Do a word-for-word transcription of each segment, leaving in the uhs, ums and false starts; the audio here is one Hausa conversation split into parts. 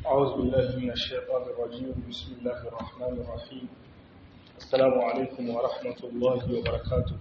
أعوذ بالله من الشيطان الرجيم. بسم الله الرحمن الرحيم. السلام عليكم ورحمة الله وبركاته.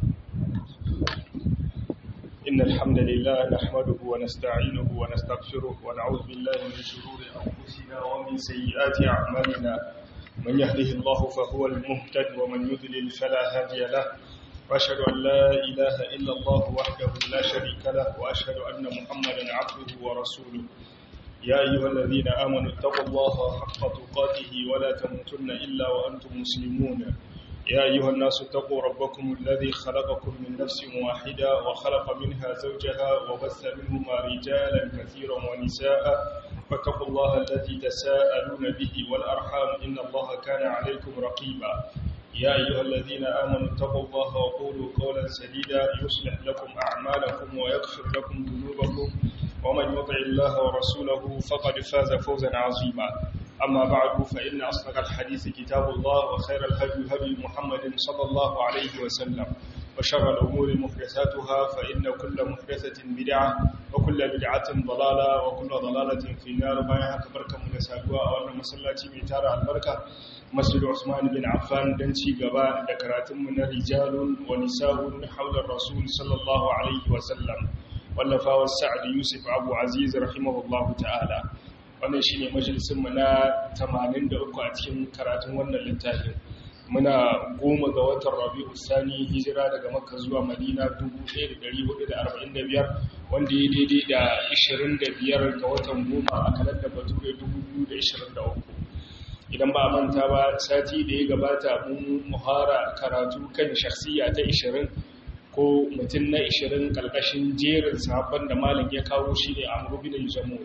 إن الحمد لله نحمده ونستعينه ونستغفره ونعوذ بالله من شرور أنفسنا ومن سيئات أعمالنا. من يهده الله فهو المهتد ومن يضلل فلا هادي له. وأشهد أن لا إله إلا الله وحده لا شريك له وأشهد أن محمدا عبده ورسوله. يا أيها الذين آمنوا اتقوا الله حق تقاته ولا تموتن إلا وأنتم مسلمون. يا أيها الناس اتقوا ربكم الذي خلقكم من نفس واحدة وخلق منها زوجها وبث منهما رجالا كثيرا ونساء فاتقوا الله الذي تساءلون به والأرحام إن الله كان عليكم رقيبا. يا أيها الذين آمنوا اتقوا الله وقولوا قولا سديدا يصلح لكم أعمالكم ويغفر لكم ذنوبكم ومن يطع الله ورسوله فقد فاز فوزا عظيما. أما بعد فإن أصدق الحديث كتاب الله وخير الهدي هدي محمد صلى الله عليه وسلم وشر الأمور محدثاتها فإن كل محدثة بدعة وكل بدعة ضلالة وكل ضلالة في النار. بايها كبركة منساقوا أولا مسلاتي بيتارة البركة مسجد عثمان بن عفان دنشي قباء ذكرات من رجال ونساء حول الرسول صلى الله عليه وسلم wallafa wa sa'ad yusuf abu aziz rahimahullahu ta'ala. Wannan shine majalisin mu na tamanin da uku a cikin karatun wannan littafin. Muna goma ga watan Rabiul Sani hijira daga Makka zuwa Madina dubu ɗaya da ɗari hudu da arba'in da biyar wanda ya daidai da ishirin da biyar ga watan goma a kalandar Bature dubu biyu da ishirin da uku. Idan ba a manta ba sati da ya gabata mun muhara karatu kan shakhsiya ta ishirin ko mutum na ishirin ƙarƙashin jerin sahabban da malam ya kawo shi ne Amr bin al-Jamuh,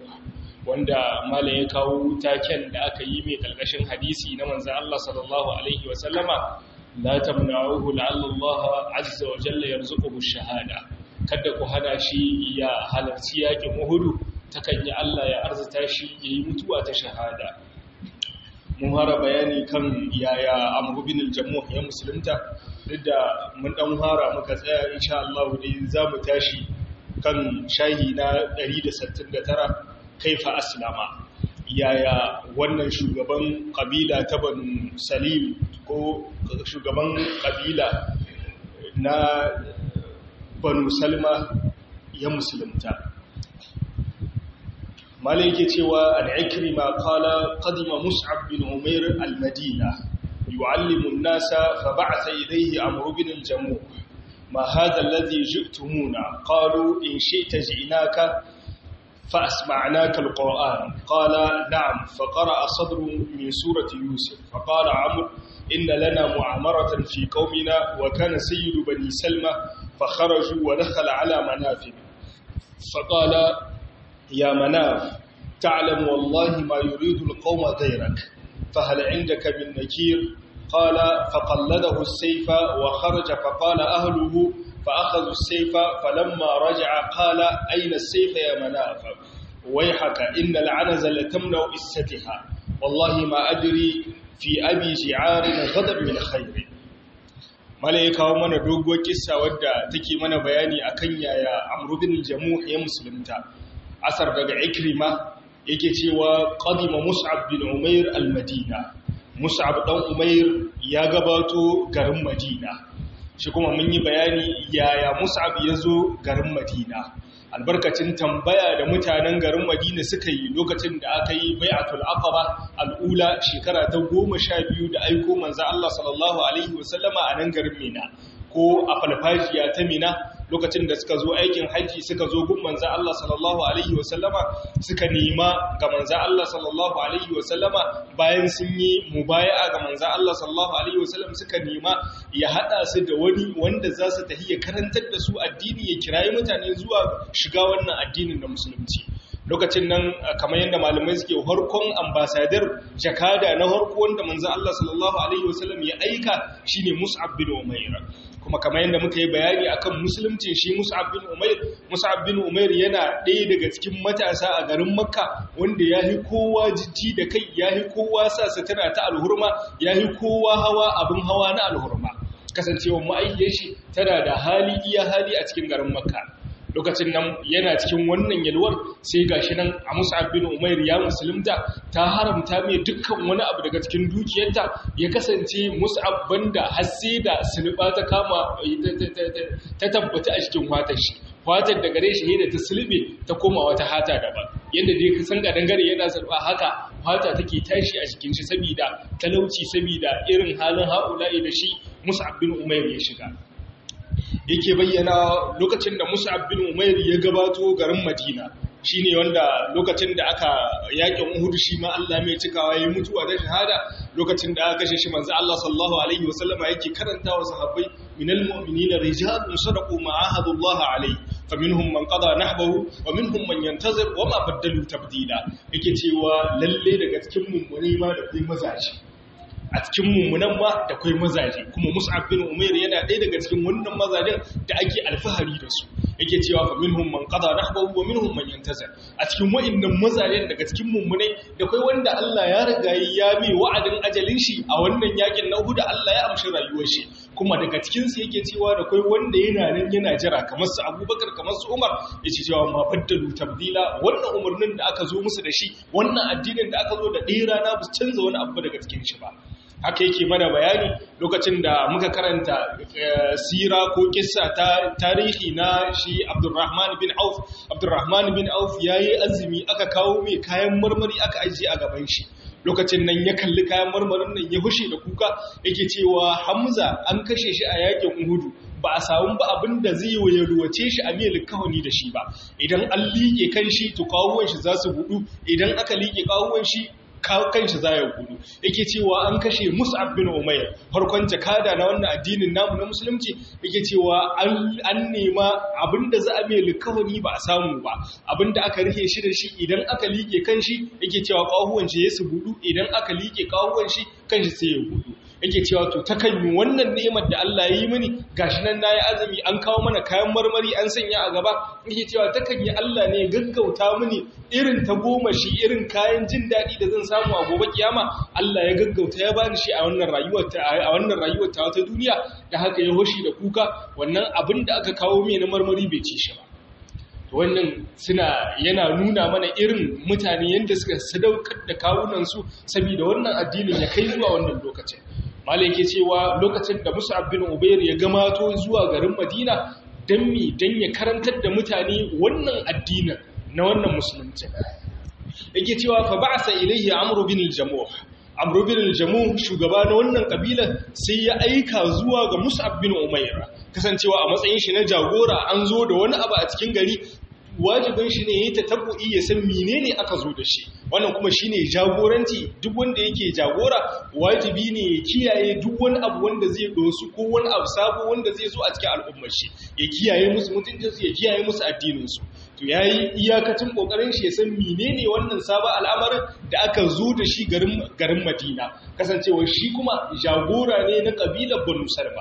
wanda malam ya kawo taken da aka yi mai ƙarƙashin hadisi na manzon Allah sallallahu alaihi wa sallama, la tamna'uhu la'alla Allah azza wa jalla yarzuquhu shahada. Kada ku hana shi ya halarci yakin Uhud, takan yi Allah ya arzuta shi yayi mutuwa ta shahada. Mun fara bayani kan yaya Amr bin al-Jamuh ya musulunta, duk da mun dan fara muka tsaya insha Allah dai zamu tashi kan shahi na ɗari da sittin da tara kaifa aslama. Yaya wannan shugaban kabila ta Banu Salim ko shugaban kabila na Banu Salma ya musulunta. malai yake cewa al-Ikrima qala qadima Mus'ab bin Umair al-Madina yu'allimu an-nasa fa ba'atha ilayhi Amr bin al-Jamuh ma hadha alladhi ji'tumuna qalu in shi'ta ji'naka fa asma'naka al-Qur'an qala na'am fa qara'a sadru min surati Yusuf fa qala Amr inna lana mu'amaratan fi qaumina wa kana sayyidu bani Salma fa kharaju wa dakhala ala Manaf fa qala يا مناف تعلم والله ما يريد القوم غيرك فهل عندك من نكير قال فقلده السيف وخرج فقال أهله فأخذوا السيف فلما رجع قال أين السيف يا مناف ويحك إن العنز لتمنع إستها والله ما أدري في أبي شعار غضب من خير. malai kawo mana doguwar kissa wadda take mana bayani akan yaya Amr bin al-Jamuh ya musulunta. Asar daga Ikrima yake cewa qadima Mus'ab bin Umair al-Madina. Mus'ab dan Umair ya gabato garin Madina. Shi kuma mun yi bayani yaya Mus'ab ya zo garin Madina. Albarkacin tambaya da mutanen garin Madina suka yi lokacin da aka yi bai'atul aqaba al-ula shekara ta goma sha biyu da aiko manzo Allah sallallahu alaihi wasallama a nan garin Mina ko a falfajiya ta Mina. Lokacin da suka zo aikin haji suka zo gun manzo Allah sallallahu alaihi wasallama suka nema ga manzo Allah sallallahu alaihi wasallama bayan sun yi mubaya'a ga manzo Allah sallallahu alaihi wasallam suka nema ya hada su da wani wanda za su tafi ya karantar da su addini ya kirayi mutane zuwa shiga wannan addinin na musulunci. Lokacin nan kamar yadda malamai suke harkon ambasadar jakada na harko wanda manzo Allah sallallahu alaihi wasallam ya aika shine Mus'ab bin Umair. Kuma kamar yadda muka yi bayani akan musulunci shi Mus'ab bin Umair, Mus'ab bin Umair yana ɗaya daga cikin matasa a garin Makka wanda yahi kowa jiji da kai, yahi kowa sa sutura ta alhurma, yahi kowa hawa abin hawa na alhurma. Kasancewar ma'aikiyar shi tana da hali iya hali a cikin garin Makka. lokacin nan yana cikin wannan yalwar sai gashi nan a Mus'ab bin Umair ya musulunta ta haramta mai dukkan wani abu daga cikin dukiyarta ya kasance Mus'ab banda har sai da sulba ta kama ta tabbata a cikin fatar shi fatar da gare shi da ta sulbe ta koma wata hata daban yadda dai ka san gadangare yana sulba haka fata take tashi a cikin shi saboda talauci saboda irin halin haula'i da shi Mus'ab bin Umair ya shiga yake bayyana lokacin da Mus'ab bin Umair ya gabato garin Madina shine wanda lokacin da aka yakin Uhud shi ma Allah mai cikawa yayin mutuwa da shahada lokacin da aka kashe shi manzo Allah sallallahu alaihi wasallama yake karanta wa sahabbai minal mu'minina rijalun sadaqu ma ahadullah alaihi faminhum man qada nahbahu wa minhum man yantazir wa ma badalu tabdila yake cewa lalle daga cikin mummuni ma da kai mazaji a cikin mummunan ma da kai mazaje kuma Mus'ab bin Umair yana ɗaya daga cikin wannan mazajen da ake alfahari da su yake cewa fa minhum man qada nahbahu wa minhum man yantazir a cikin wa'annan mazajen daga cikin mummunai da kai wanda Allah ya riga ya mai wa'adin ajalin shi a wannan yakin na Uhud Allah ya amshi rayuwar shi kuma daga cikin su yake cewa da kai wanda yana nan yana jira kamar su Abubakar kamar su Umar yace cewa ma baddalu tabdila wannan umurnin da aka zo musu da shi wannan addinin da aka zo da ɗaya rana ba su canza wani abu daga cikin shi ba haka yake mana bayani lokacin da muka karanta sira ko kissa ta tarihi na shi Abdurrahman bin Auf Abdurrahman bin Auf yayi azumi aka kawo mai kayan marmari aka ajiye a gaban shi lokacin nan ya kalli kayan marmarin nan ya hushe da kuka yake cewa Hamza an kashe shi a yakin Uhud ba a samu ba abin da zai yi ruwace shi a mai likawani da shi ba idan an liƙe kan shi to kawuwan shi za su budu idan aka liƙe kawuwan shi kanshi za ya gudu yake cewa an kashe Mus'ab bin Umair farkon jakada na wannan addinin namu na musulunci yake cewa an nema abinda za a mai likawani ba a samu ba abinda aka rike shi da shi idan aka liƙe kanshi yake cewa kahuwan shi ya su gudu idan aka liƙe kahuwan shi kanshi sai ya gudu yake cewa to takan yi wannan ni'imar da Allah ya yi mini gashi nan nayi azumi an kawo mana kayan marmari an sanya a gaba yake cewa takan yi Allah ne gaggauta mini irin ta goma shi irin kayan jin daɗi da zan samu a gobe kiyama Allah ya gaggauta ya bani shi a wannan rayuwar ta a wannan rayuwar ta ta duniya da haka ya hoshi da kuka wannan abin da aka kawo mai na marmari bai ci shi ba wannan suna yana nuna mana irin mutane yanda suka sadaukar da kawunan su saboda wannan addinin ya kai zuwa wannan lokacin malai yake cewa lokacin da Mus'ab bin Umair ya gamato zuwa garin Madina dan mi dan ya karantar da mutane wannan addinin na wannan musulunci yake cewa fa ba'sa ilayhi Amr bin al-Jamuh Amr bin al-Jamuh shugaba na wannan kabila sai ya aika zuwa ga Mus'ab bin Umair kasancewa a matsayin shi na jagora an zo da wani abu a cikin gari wajibin shi ne yayi tatabbu'i ya san menene aka zo da shi wannan kuma shine jagoranci duk wanda yake jagora wajibi ne ya kiyaye duk wani abu wanda zai dosu ko wani abu sabo wanda zai zo a cikin al'ummar shi ya kiyaye musu mutuncin su ya kiyaye musu addinin su to yayi iyakacin kokarin shi ya san menene wannan sabon al'amarin da aka zo da shi garin garin Madina kasancewa shi kuma jagora ne na kabilar Banu Salma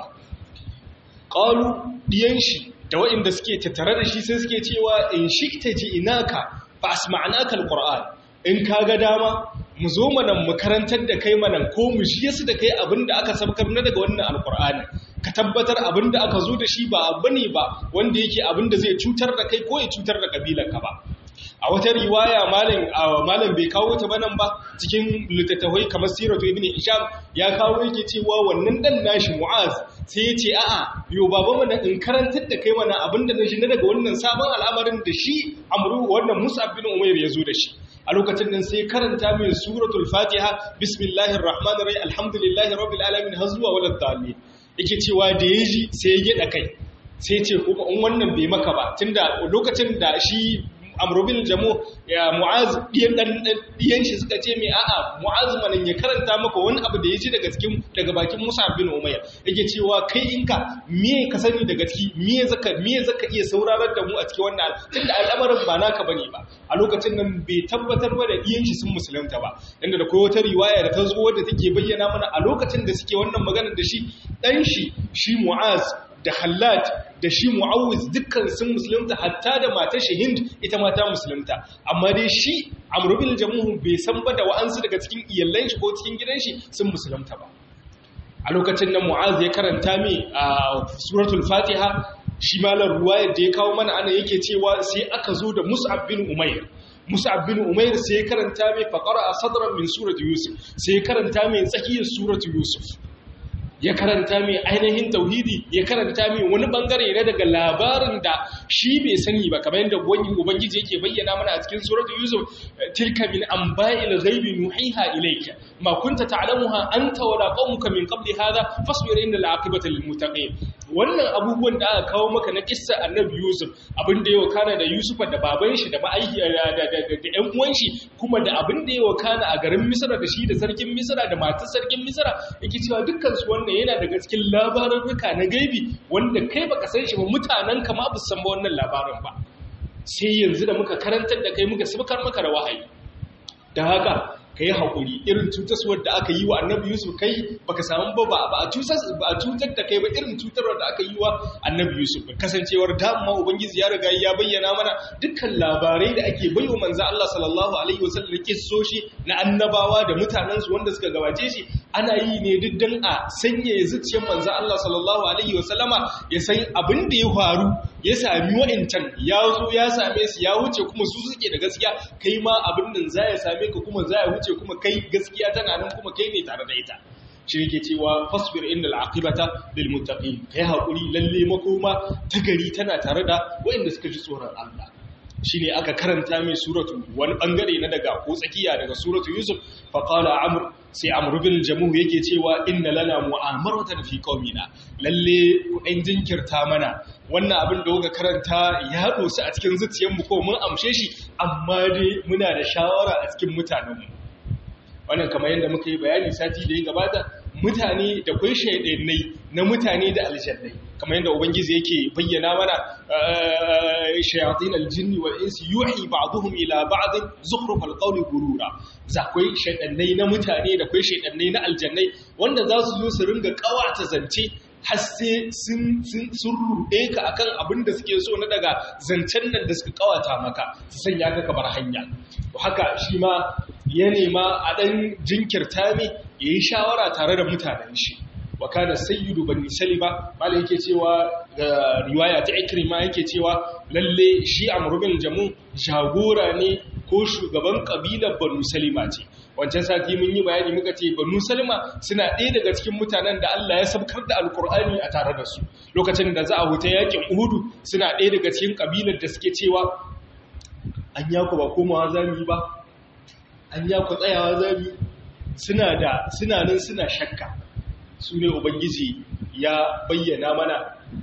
qalu diyan shi da waɗanda suke tattare da shi sai suke cewa in shikta ji inaka fa asma'naka alquran in kaga dama mu zo manan mu karantar da kai manan ko mu ji su da kai abinda aka sabkar na daga wannan alqur'ani ka tabbatar abinda aka zo da shi ba bane ba wanda yake abinda zai cutar da kai ko ya cutar da kabilarka ba a wata riwaya malam malam bai kawo ta banan ba cikin littattafai kamar siratu ibn hisham ya kawo yake cewa wannan dan nashi mu'az sai ya ce a'a yo baba mana in karantar da kai mana abinda na shi na daga wannan sabon al'amarin da shi amru wannan Mus'ab bin Umair ya zo da shi a lokacin nan sai karanta mai suratul fatiha bismillahir rahmanir rahim alhamdulillahi rabbil alamin har zuwa walad dalil yake cewa da yaji sai ya gida kai sai ce kuma in wannan bai maka ba tunda lokacin da shi Amr bin Jamu ya Mu'az diyan dan diyan shi suka ce mai a'a Mu'az manan ya karanta maka wani abu da yaji daga cikin daga bakin Mus'ab bin Umayr yake cewa kai inka me ka sani daga ciki me zaka me zaka iya sauraron da mu a cikin wannan tunda al'amarin ba naka bane ba a lokacin nan bai tabbatar ba da diyan shi sun musulunta ba inda da kowace riwaya da ta zo wadda take bayyana mana a lokacin da suke wannan magana da shi dan shi shi Mu'az da Hallad da shi Mu'awiz dukkan sun musulunta hatta da matar shi Hind ita ma ta musulunta amma dai shi Amr bin Jamuh bai san ba da wa'ansu daga cikin iyalan shi ko cikin gidan shi sun musulunta ba a lokacin nan Mu'az ya karanta mi a suratul Fatiha shi malar ruwayar da ya kawo mana ana yake cewa sai aka zo da Mus'ab bin Umair Mus'ab bin Umair sai ya karanta mai faqara sadran min surati Yusuf sai ya karanta mai tsakiyar surati Yusuf ya karanta mai ainihin tauhidi ya karanta mai wani bangare na daga labarin da shi bai sani ba kamar yadda ubangiji yake bayyana mana a cikin suratul yusuf tilka min anba'il ghaibi nuhiha ilayka ma kunta ta'lamuha anta wala qaumuka min qabli hadha fasbir innal aqibata lil muttaqin wannan abubuwan da aka kawo maka na kissa annabi yusuf abin da yawa kana da yusuf da baban shi da ma'aiki da da ƴan uwan shi kuma da abin da yawa kana a garin misra da shi da sarkin misra da matar sarkin misra yake cewa dukkan su wannan yana daga cikin labarurruka na gaibi wanda kai baka san shi ba mutanen ka ma ba san ba wannan labarin ba sai yanzu da muka karantar da kai muka sabkar maka da wahayi da haka kai hakuri irin cutarwar da aka yi wa annabi yusuf kai baka samu ba ba a cutar ba a cutar da kai ba irin cutarwar da aka yi wa annabi yusuf kasancewar dama ubangiji ya riga ya bayyana mana dukkan labarai da ake baiwa manzo Allah sallallahu alaihi wasallam kissoshi na annabawa da mutanen su wanda suka gabace shi ana yi ne duk dan a sanya zuciyar manzo Allah sallallahu alaihi wasallama ya san abin da ya faru ya sami wa'incan ya zo ya same su ya wuce kuma su suke da gaskiya kai ma abin nan za ya same ka kuma za ya wuce kuma kai gaskiya tana nan kuma kai ne tare da ita shi yake cewa fasbir innal aqibata lil muttaqin kai hakuri lalle makoma ta gari tana tare da wa'inda suka ji tsoron Allah shine aka karanta mai suratu wani bangare na daga ko tsakiya daga suratu yusuf fa qala amr sai amr bin jamuh yake cewa inna lana mu'amaratan fi qaumina lalle ku dan jinkirta mana wannan abin da kuka karanta ya dosa a cikin zuciyarmu ko mun amshe shi amma dai muna da shawara a cikin mutanenmu wannan kamar yadda muka yi bayani sati da ya gabata mutane da kwai shaidannai na mutane da aljannai kamar yadda ubangiji yake bayyana mana shayatin aljinni wal insi yuhi ba'dhum ila ba'd zukhrufal qawli gurura za kwai shaidannai na mutane da kwai shaidannai na aljannai wanda za su zo su ringa kawata zance har sai sun sun ruɗe ka akan abin da suke so na daga zancen nan da suka kawata maka su sanya ka kamar hanya haka shi ma ya nema a ɗan jinkirta ne ya yi shawara tare da mutanen shi wa kana sayyidu bani salima malai yake cewa ga riwaya ta ikrima yake cewa lalle shi amr bin jamu jagora ne ko shugaban kabilar banu salima ce wancan sati mun yi bayani muka ce banu salima suna ɗaya daga cikin mutanen da Allah ya sabkar da alkur'ani a tare da su lokacin da za a huta yakin uhudu suna ɗaya daga cikin kabilar da suke cewa an yaku ba komawa zamu ba an yaku tsayawa zamu suna da suna nan suna shakka su ne ubangiji ya bayyana mana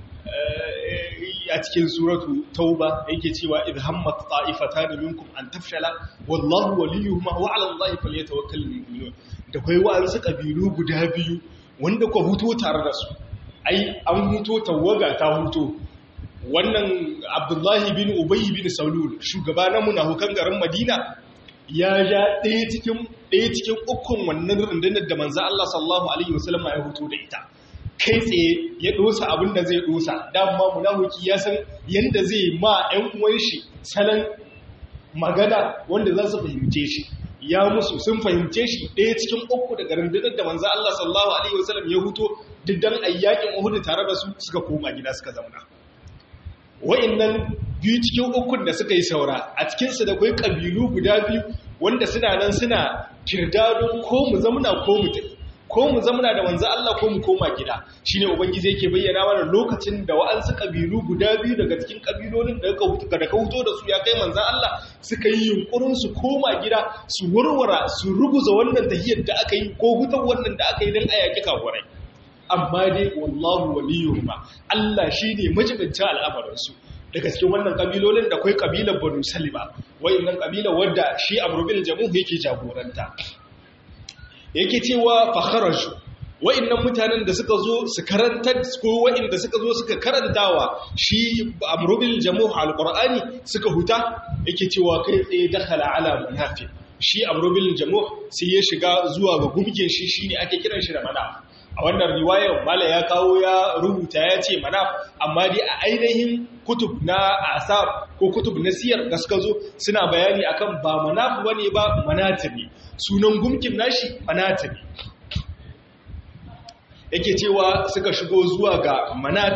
a cikin suratu tauba yake cewa idh hammat ta'ifatan minkum an tafshala wallahu waliyuhum wa 'ala allahi falyatawakkalul mu'minun da kai wa'ansu kabilu guda biyu wanda ku huto tare da su ai an huto tawaga ta huto wannan abdullahi bin ubay bin salul shugaba na munafikan garin madina ya ja ɗaya cikin ɗaya cikin ukun wannan rundunar da manzo Allah sallallahu alaihi wasallam ya huto da ita kai tsaye ya dosa abin da zai dosa dama munafiki ya san yanda zai ma ƴan uwan shi salon magana wanda za su fahimce shi ya musu sun fahimce shi ɗaya cikin uku daga rundunar da manzo Allah sallallahu alaihi wasallam ya huto diddan ayyakin Uhud tare da su suka koma gida suka zauna wa'annan biyu cikin ukun da suka yi saura a cikin su da kai kabilu guda biyu wanda suna nan suna kirdado ko mu zamuna ko mu tafi ko mu zamana da manzo Allah ko mu koma gida shine ubangiji yake bayyana mana lokacin da wa'ansu kabilu guda biyu daga cikin kabilolin da ka hutu da ka huto da su ya kai manzo Allah suka yi yunkurin su koma gida su warwara su ruguza wannan tahiyar da aka yi ko hutar wannan da aka yi dan ayaki kafurai amma dai wallahu waliyuhuma Allah shine majibincin al'amarin su daga cikin wannan kabilolin da akwai kabilar Banu Salima wayannan kabilar wadda shi Amr bin Jamuh yake jagoranta yake cewa fakharaju wa'annan mutanen da suka zo su karanta ko wa'anda suka zo suka karantawa shi Amr bin Jamuh alqur'ani suka huta yake cewa kai tsaye dakhala ala munafiq shi Amr bin Jamuh sai ya shiga zuwa ga gumgin shi shine ake kiran shi da manaf a wannan riwayar mala ya kawo ya rubuta ya ce manaf amma dai a ainihin kutub na asar ko kutub na siyar da suka zo suna bayani akan ba manaf bane ba manata ne sunan gumkin nashi manata ne yake cewa suka shigo zuwa ga manat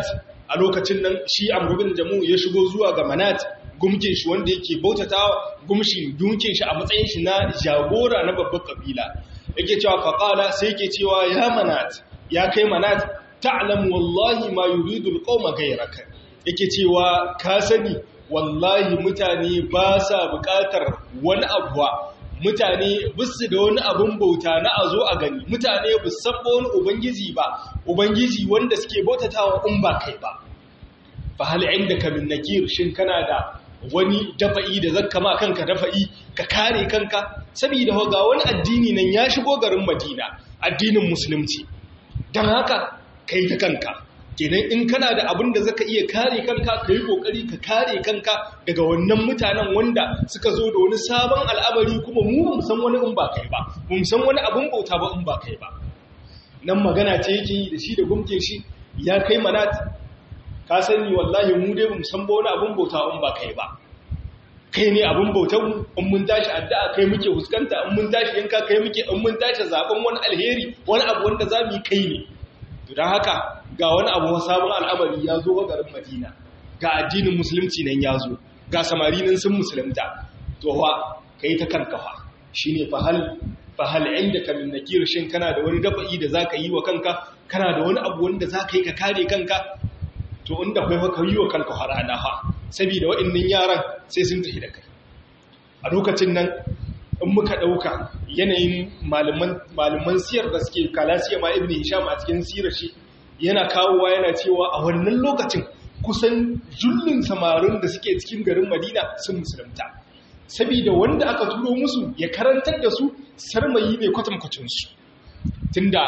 a lokacin nan shi Amr bin Jamu ya shigo zuwa ga Manat gumkin shi wanda yake bautatawa gumshin dunkin shi a matsayin shi na jagora na babbar kabila yake cewa faqala sai yake cewa ya Manat ya kai Manat ta'lam wallahi ma yuridu alqawma ghayraka yake cewa ka sani wallahi mutane ba sa buƙatar wani abuwa mutane bisu da wani abun bauta na a zo a gani mutane bu sabbo wani ubangiji ba ubangiji wanda suke bautatawa in ba kai ba fa hal indaka min nakir shin kana da wani dafa'i da zakka ma kanka dafa'i ka kare kanka saboda ga wani addini nan ya shigo garin Madina addinin musulunci dan haka kai ta kanka kenan in kana da abin da zaka iya kare kanka kai kokari ka kare kanka daga wannan mutanen wanda suka zo da wani sabon al'amari kuma mu ba mu san wani in ba kai ba mu san wani abin bauta ba in ba kai ba nan magana ce yake yi da shi da gumkin shi ya kai Manat ka sani wallahi mu dai mu san ba wani abin bauta in ba kai ba kai ne abin bautar mu in mun tashi addu'a kai muke huskanta in mun tashi yanka kai muke in mun tashi zaben wani alheri wani abu wanda zamu yi kai ne to dan haka ga wani abu sabon al'amari ya zo ga garin Madina ga addinin musulunci nan ya zo ga samari nan sun musulunta to wa kai ta kanka fa shine fa hal fa hal indaka min nakir shin kana da wani dafa'i da zaka yi wa kanka kana da wani abu wanda zaka yi ka kare kanka to inda kai fa ka yi wa kanka harana fa saboda waɗannan yaran sai sun tafi da kai a lokacin nan in muka ɗauka yanayin malaman siyar da suke kalasiya ma ibn hisham a cikin sirar shi yana kawowa yana cewa a wannan lokacin kusan jullun samarin da suke cikin garin Madina sun musulunta saboda wanda aka turo musu ya karantar da su sarmayi ne kwatankwacin su tunda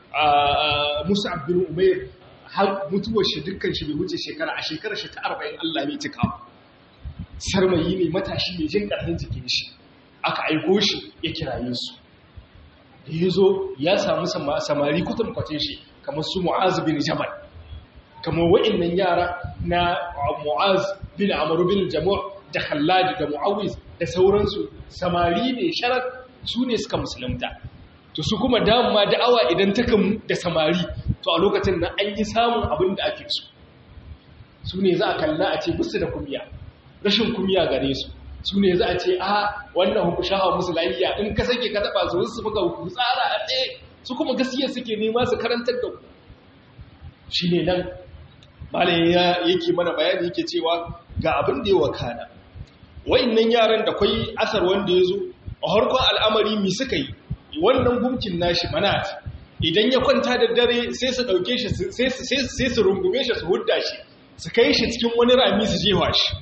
Mus'ab bin Umair har mutuwar shi dukkan shi bai wuce shekara a shekarar shi ta arba'in Allah bai cika sarmayi ne matashi mai jin ƙarfin jikin shi aka aiko shi ya kiraye su da ya zo ya samu samari kwatankwacin shi kamar su Mu'az bin Jabal kamar wa'annan yara na Mu'az bin Amr bin Jamu' da Khallad da Mu'awiz da sauransu samari ne sharat su ne suka musulunta to su kuma dama da'awa idan ta kan da samari to a lokacin nan an yi samun abin da ake so su ne za a kalla a ce busu da kumiya rashin kumiya gare su su ne za a ce a wannan hukun shahawa musu lafiya in ka sake ka taba su su buga hukun tsara a tsaye su kuma gaskiya suke nema su karantar da ku shi ne nan malayin yake mana bayani yake cewa ga abin da ya wakana wa'annan yaran da kwai asar wanda ya zo a harkon al'amari mi suka yi wannan gumkin nashi Manat idan ya kwanta da dare sai su dauke shi sai su rungume shi su hudda shi su kai shi cikin wani rami su jewa shi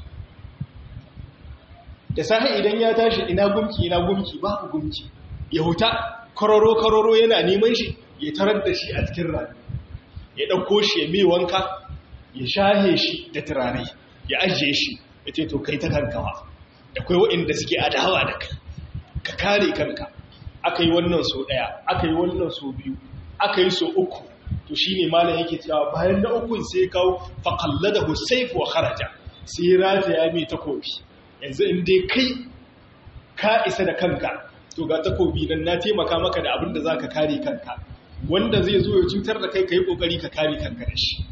da sahi idan ya tashi ina gumki ina gumki babu gumki ya huta kororo kororo yana neman shi ya tarar da shi a cikin rami ya dauko shi ya mai wanka ya shahe shi da turare ya ajiye shi ya ce to kai ta kankawa da kai waɗanda suke adawa da kai ka kare kanka aka yi wannan so ɗaya aka yi wannan so biyu aka yi so uku to shi ne malam yake cewa bayan da ukun sai kawo faƙalla da hussaif wa kharaja sai rata ya mai takobi yanzu in dai kai ka isa da kanka to ga takobi nan na taimaka maka da abin da za ka kare kanka wanda zai zo ya cutar da kai ka yi ƙoƙari ka kare kanka da shi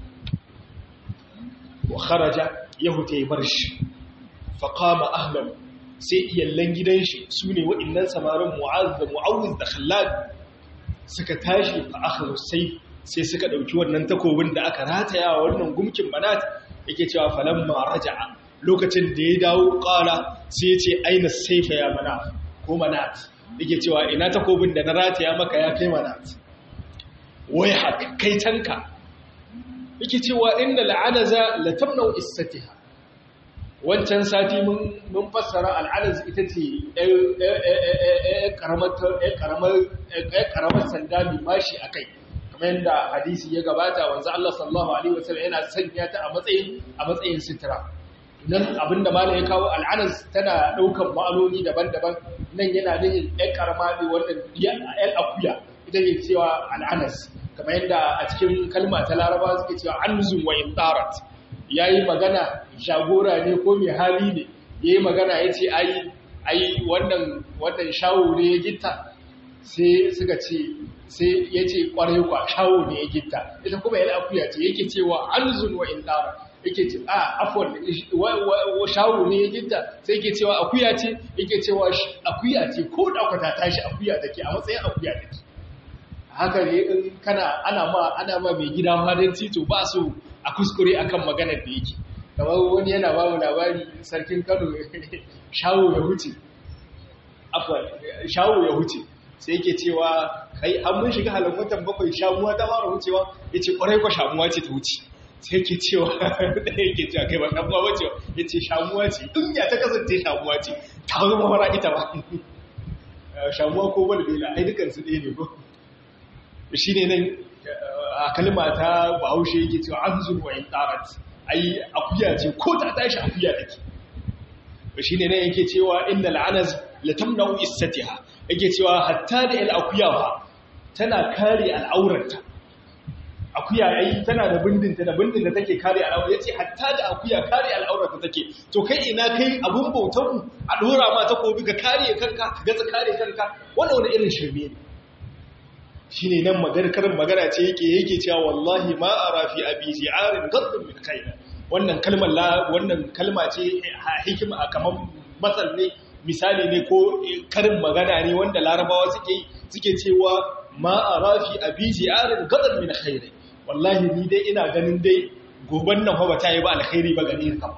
wa kharaja ya huta ya bar shi faƙama ahlam sai iyallan gidan shi su ne waɗannan samarin Mu'az da Mu'awiz da Khallad suka tashi fa akhadhu sayf sai suka dauki wannan takobin da aka rataya wannan gumkin Manat yake cewa falamma raja'a lokacin da ya dawo qala sai ya ce aina sayfa ya Manat ko Manat yake cewa ina takobin da na rataya maka ya kai Manat wai haka kai tanka yake cewa innal anaza la tamna'u issatiha wancan sati mun fassara al'adaz ita ce ƙaramar sanda mai bashi a kai kamar yadda hadisi ya gabata wanzu Allah sallallahu Alaihi wasallam yana sanya ta a matsayin sitira nan abinda mala ya kawo al'adaz tana ɗaukar ma'anoni daban-daban nan yana nihin ‘yan ƙarama ne wannan ‘yan akuya ita ne cewa al'adaz kamar yadda a cikin kalma ta laraba suke cewa an zuwa in ɗarat ya yi magana shagora ne ko mai hali ne ya yi magana ya ce ai wannan shawo ne ya gita sai suka ce sai ya ce ƙwarai kwa shawo ne ya gitta ita kuma yana akuya ce yake cewa alzun wa indara yake ce a afwan shawo ne ya gitta sai yake cewa akuya ce yake cewa akuya ce ko da kwata tashi akuya take a matsayin akuya take haka ne in kana ana ma ana ma mai gida hadin tito ba su a kuskure akan maganar da yake kamar wani yana ba mu labari sarkin Kano shawo ya huce afwan shawo ya huce sai yake cewa kai an mun shiga halakatan bakwai shamuwa ta fara wucewa yace kwarai kwa shamuwa ce ta wuce sai yake cewa da yake cewa kai ba shamuwa bace yace shamuwa ce in ya ta kasance shamuwa ce ta zama fara ita ba shamuwa ko wani bela ai dukan su ɗaya ne ko shine nan a kalma ta Bahaushe yake cewa anzul wa intarat ai akuya ce ko ta tashi akuya take shine nan yake cewa innal anaz latamna'u issatiha yake cewa hatta da il akuya ba tana kare al'aurarta akuya ai tana da bindinta da bindin da take kare al'aurarta yace hatta da akuya kare al'aurarta take to kai ina kai abun bautar ku a dora ma ta kobi ka kare kanka ka gaza kare kanka wannan wani irin shirme ne shine nan magarkarin magana ce yake yake cewa wallahi ma ara fi abi zi'arin ghadun min khayr wannan kalmar la wannan kalma ce hikima kamar matsal ne misali ne ko karin magana ne wanda larabawa suke suke cewa ma arafi abiji arin gadan min khairi wallahi ni dai ina ganin dai goban nan fa ba ta yi ba alkhairi ba gani ka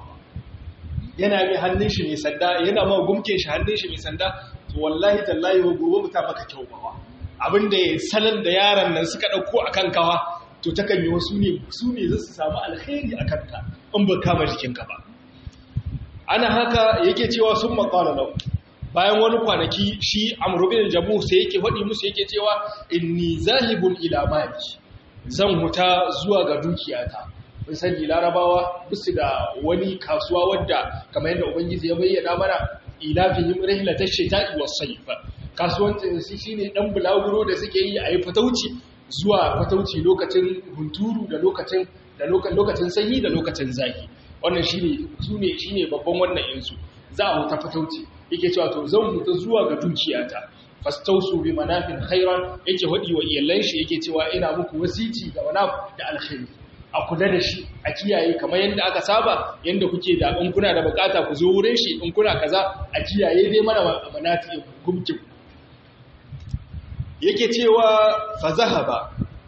yana mai hannun shi mai sanda yana ma gumke shi hannun shi mai sanda to wallahi tallahi gobe muta maka kyau ba abinda salan da yaran nan suka dauko akan kawa to takan yi wasu ne su ne za su samu alkhairi akan ka in ba kama jikinka ba ana haka yake cewa sun maƙala lau bayan wani kwanaki shi amurubin jamu sai yake faɗi musu yake cewa inni zahibun ila mali zan huta zuwa ga dukiyata mun sani larabawa bisu da wani kasuwa wadda kamar yadda ubangiji ya bayyana mana ila fihim rihlatash shita'i was-sayf kasuwancin shi shine dan bulaguro da suke yi a yi fatauci zuwa fatauci lokacin hunturu da lokacin da lokacin sanyi da lokacin zafi wannan shine sune shine babban wannan insu za a huta fatauci yake cewa to zan huta zuwa ga dukiyata fastausu bi manafin khairan yake hadi wa iyalan shi yake cewa ina muku wasici ga manaf da alkhairi a kula da shi a kiyaye kamar yanda aka saba yanda kuke da in kuna da bukata ku zo wurin shi in kuna kaza a kiyaye dai mana manafi gumkin yake cewa fa zahaba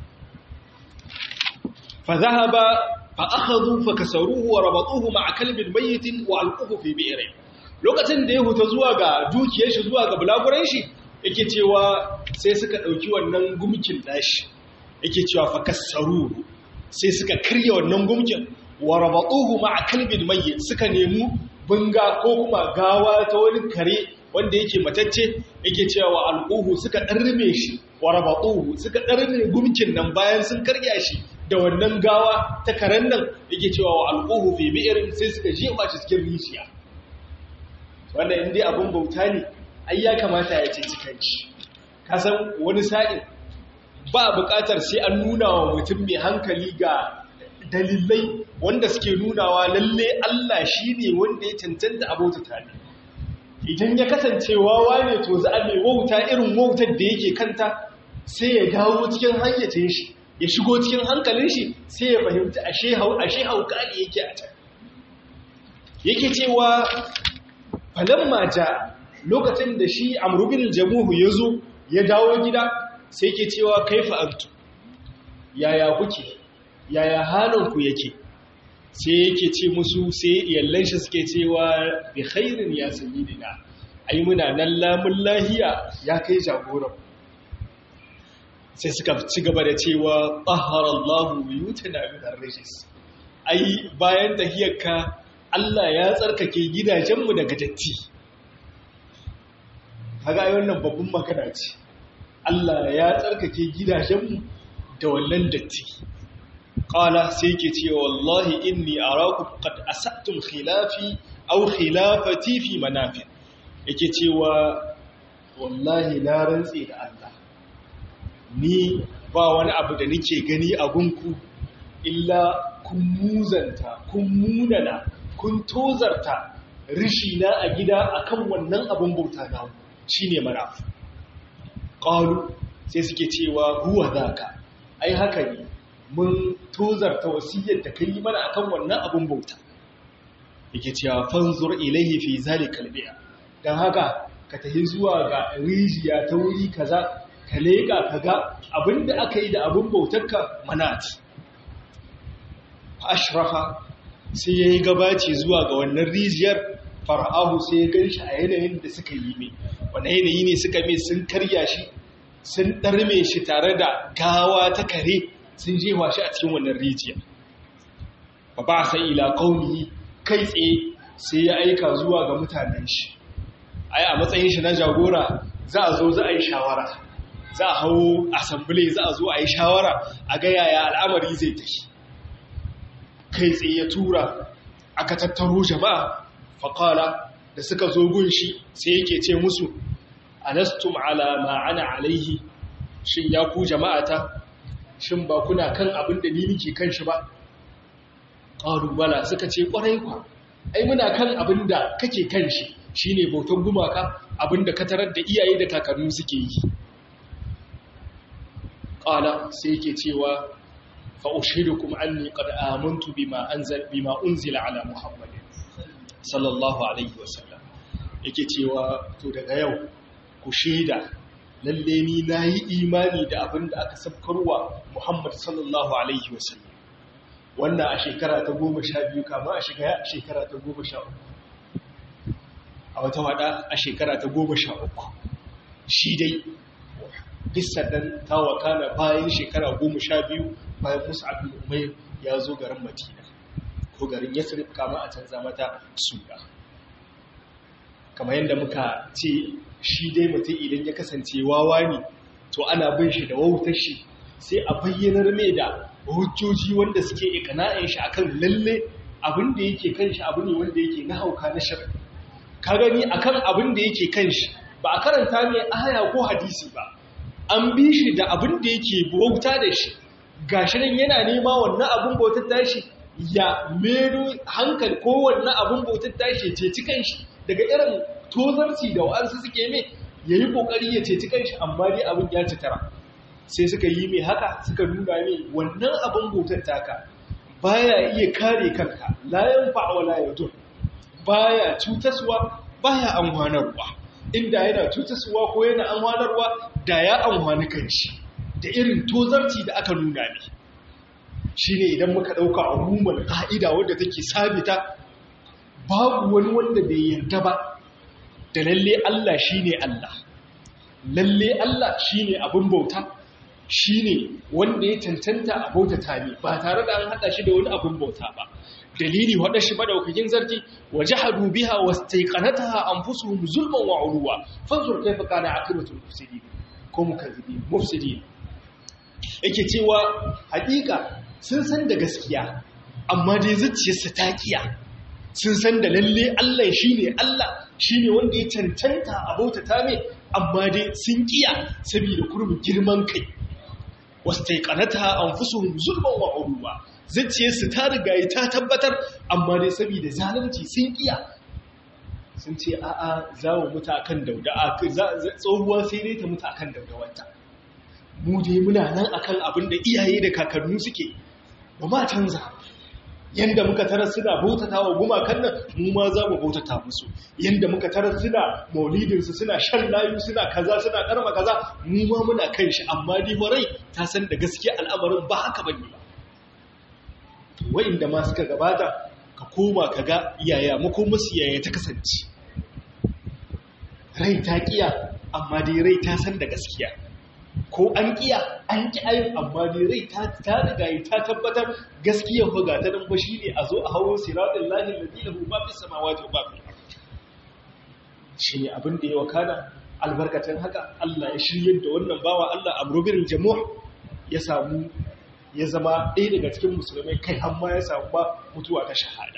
fa zahaba fa akhadhu fa kasaruhu wa rabatuhu ma'a kalbin mayyitin wa alquhu fi bi'rin lokacin da ya huta zuwa ga dukiyar shi zuwa ga bulaguran shi yake cewa sai suka dauki wannan gumkin dashi yake cewa fa kasaruhu sai suka kirya wannan gumkin wa rabatuhu ma'a kalbin mayyit suka nemi bunga ko kuma gawa ta wani kare wanda yake matacce yake cewa wa alquhu suka darme shi wa rabatuhu suka darme gumkin nan bayan sun karya shi da wannan gawa ta karen nan yake cewa wa alquhu fi bi'rin sai suka jefa shi cikin rijiya wanda indai abun bauta ne ai ya kamata ya ce cikin shi ka san wani sa'in ba buƙatar sai an nuna wa mutum mai hankali ga dalilai wanda suke nunawa lalle Allah shine wanda ya cancanta abota tare idan ya kasance wawa ne to za a mai wauta irin wautar da yake kanta sai ya dawo cikin hayyacin shi ya shigo cikin hankalin shi sai ya fahimci ashe hau ashe hauka ne yake a can yake cewa falamma ja lokacin da shi Amr bin al-Jamuh yazo ya dawo gida sai yake cewa kaifa antu yaya kuke yaya halin ku yake sai yake ce musu sai iyallan shi suke cewa bi khairin ya sayyidina ai muna nan lamun lahiya ya kai jagoran sai suka ci gaba da cewa tahara Allahu buyutana min ar-rijs ai bayan tahiyarka Allah ya tsarkake gidajenmu daga datti kaga ai wannan babban magana ce Allah ya tsarkake gidajenmu da wannan datti qala sai yake cewa wallahi inni arakum qad asattum khilafi aw khilafati fi manafi yake cewa wallahi na rantsi da Allah ni ba wani abu da nake gani a gunku illa kun muzanta kun munana kun tozarta rishi na a gida akan wannan abun bauta na shine manafi qalu sai suke cewa huwa zaka ai haka ne mun tozarta wasiyar da kai mana akan wannan abun bauta yake cewa fanzur ilaihi fi zalikal bi'a dan haka ka tafi zuwa ga rijiya ta wuri kaza ka leka kaga abinda aka yi da abun bautarka manati ashrafa sai yayi gabaci zuwa ga wannan rijiyar fara'ahu sai ya ganshi a yanayin da suka yi mai wannan yanayi ne suka mai sun karya shi sun darme shi tare da gawa ta kare sun jewa shi a cikin wannan rijiya fa ba sai ila qaumihi kai tsaye sai ya aika zuwa ga mutanen shi ai a matsayin shi na jagora za a zo za a yi shawara za a hawo assembly za a zo a yi shawara a ga yaya al'amari zai tafi kai tsaye ya tura aka tattaro jama'a faqala da suka zo gun shi sai yake ce musu alastum ala ma ana alaihi shin ya ku jama'ata shin ba kuna kan abin da ni nake kan shi ba qalu bala suka ce kwarai kwa ai muna kan abin da kake kan shi shine bautan gumaka abin da ka tarar da iyaye da kakanni suke yi qala sai yake cewa fa ushidukum anni qad amantu bima anzal bima unzila ala muhammadin sallallahu alaihi wasallam yake cewa to daga yau ku shaida lalle ni nayi imani da abin da aka sabkarwa muhammad sallallahu alaihi wasallam wannan a shekara ta goma sha biyu kama a shiga shekara ta goma sha uku a wata wada a shekara ta goma sha uku shi dai bisar dan tawakana bayan shekara goma sha biyu bayan mus'ab bin umayr ya zo garin madina ko garin yasrib kama a canza mata suna kamar yadda muka ce shi dai mutum idan ya kasance wawa ne to ana bin shi da wautar shi sai a bayyanar mai da hujjoji wanda suke ikana'in shi akan lalle abin da yake kan shi abu ne wanda yake na hauka na shar ka gani akan abin da yake kan shi ba a karanta mai aya ko hadisi ba an bi shi da abin da yake bauta da shi gashi nan yana nema wannan abin bautar tashi ya mero hankali ko wannan abin bautar tashi ce cikan shi daga irin tozarci da wa'ansu suke mai yayi kokari ya ce cikan shi amma dai abin ya ci tara sai suka yi mai haka suka nuna mai wannan abin bautar taka baya iya kare kanka la yanfa wa la yadur baya cutaswa baya amfanarwa inda yana cutaswa ko yana amfanarwa da ya amfani kanshi da irin tozarci da aka nuna ne shine idan muka dauka umumul qa'ida wanda take sabita babu wani wanda bai yarda ba da lalle Allah shine Allah lalle Allah shine abin bauta shi ne wanda ya cancanta a bautata ne ba tare da an haɗa shi da wani abin bauta ba dalili waɗa shi madaukakin zarki waje hadu biha wasu taikanata an fusu zulman wa uruwa fanzur kai fa kana akibatul mufsidi ko mukazzibi mufsidi yake cewa haƙiƙa sun san da gaskiya amma dai zuciyarsa ta kiya sun san da lalle Allah shine Allah shine wanda ya cancanta a bautata ne amma dai sun kiya saboda kurmin girman kai wastaiqanata anfusuhum zulman wa uruwa zacciyarsu ta riga ta tabbatar amma dai saboda zalunci sun kiya sun ce a'a za mu mutu akan dauda tsohuwa sai dai ta mutu akan dauda wata mu dai muna nan akan abin da iyaye da kakannu suke ba ma canza yanda muka tarar suna bautata wa gumakan nan mu ma za mu bautata musu yanda muka tarar suna maulidinsu suna shan layu suna kaza suna karma kaza mu ma muna kan shi amma dai marai ta san da gaskiya al'amarin ba haka bane ba wa'inda ma suka gabata ka koma ka ga iyaya makomasu yaya ta kasance rai ta kiya amma dai rai ta san da gaskiya ko an kiya an ki ayin amma dai rai ta ta riga ta tabbatar gaskiyar fa ga ta dan fa shine a zo a hawo siratul lahi alladhi lahu ma fis samawati wa ma fil ardi shine abin da ya wakana albarkatun haka Allah ya shiryar da wannan bawa Allah Amr bin Jamuh ya samu ya zama ɗaya daga cikin musulmai kai amma ya samu ba mutuwa ta shahada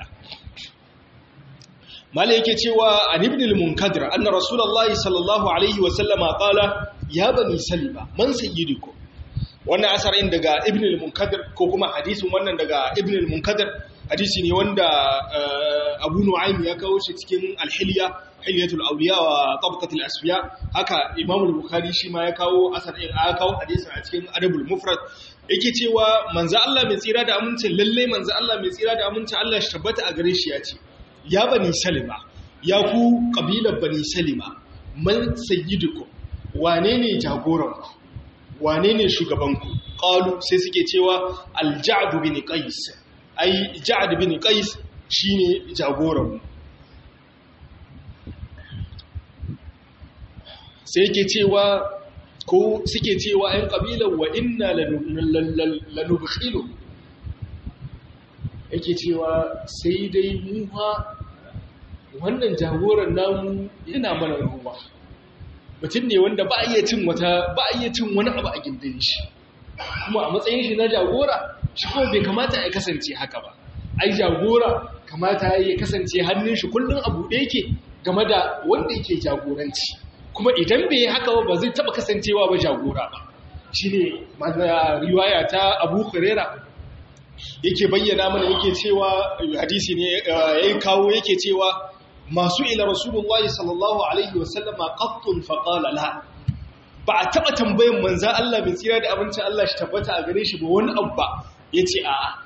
mala yake cewa an ibn al-munkadir anna rasulullahi sallallahu alaihi wa sallama qala ya bani salima man sayyidukum wannan asarin daga ibn al-munkadir ko kuma hadisin wannan daga ibn al-munkadir hadisi ne wanda Abu Nu'aym ya kawo shi cikin Al-Hilya Hilyatul Awliya wa Tabaqatul Asfiya, haka Imam al-Bukhari shi ma ya kawo asar ɗin aka kawo hadisin a cikin Adabul Mufrad, yake cewa manzo Allah mai tsira da amincin lalle manzo Allah mai tsira da amincin Allah shi tabbata a gare shi ya ce, ya bani Salima, ya ku kabilar bani Salima, man sayyidukum, wane ne jagoranku, wane ne shugabanku? Qalu sai suke cewa al-Ja'd bin Qais, ai Ja'd bin Qais shine jagoranmu. Sai yake cewa ko suke cewa ‘yan ƙabilar wa inna lanubkhilu, yake cewa sai dai muha wannan jagoran namu yana mana ruwa, mutum ne wanda ba a iya cin wata ba a iya cin wani abu a gindin shi, kuma a matsayin shi na jagora shi kuma bai kamata ya kasance haka ba. Ai jagora kamata ya kasance hannun shi kullum a buɗe yake game da wanda yake jagoranci, kuma idan bai yi haka ba zai taba kasancewa ba jagora ba. Shi ne riwaya ta Abu Huraira yake bayyana mana, yake cewa hadisi ne ya kawo, yake cewa masu ila Rasulullahi sallallahu alaihi wasallama qattun faqala la, ba a taba tambayin manzan Allah bin tsira da abincin Allah shi tabbata a gare shi ba wani abba, yace a'a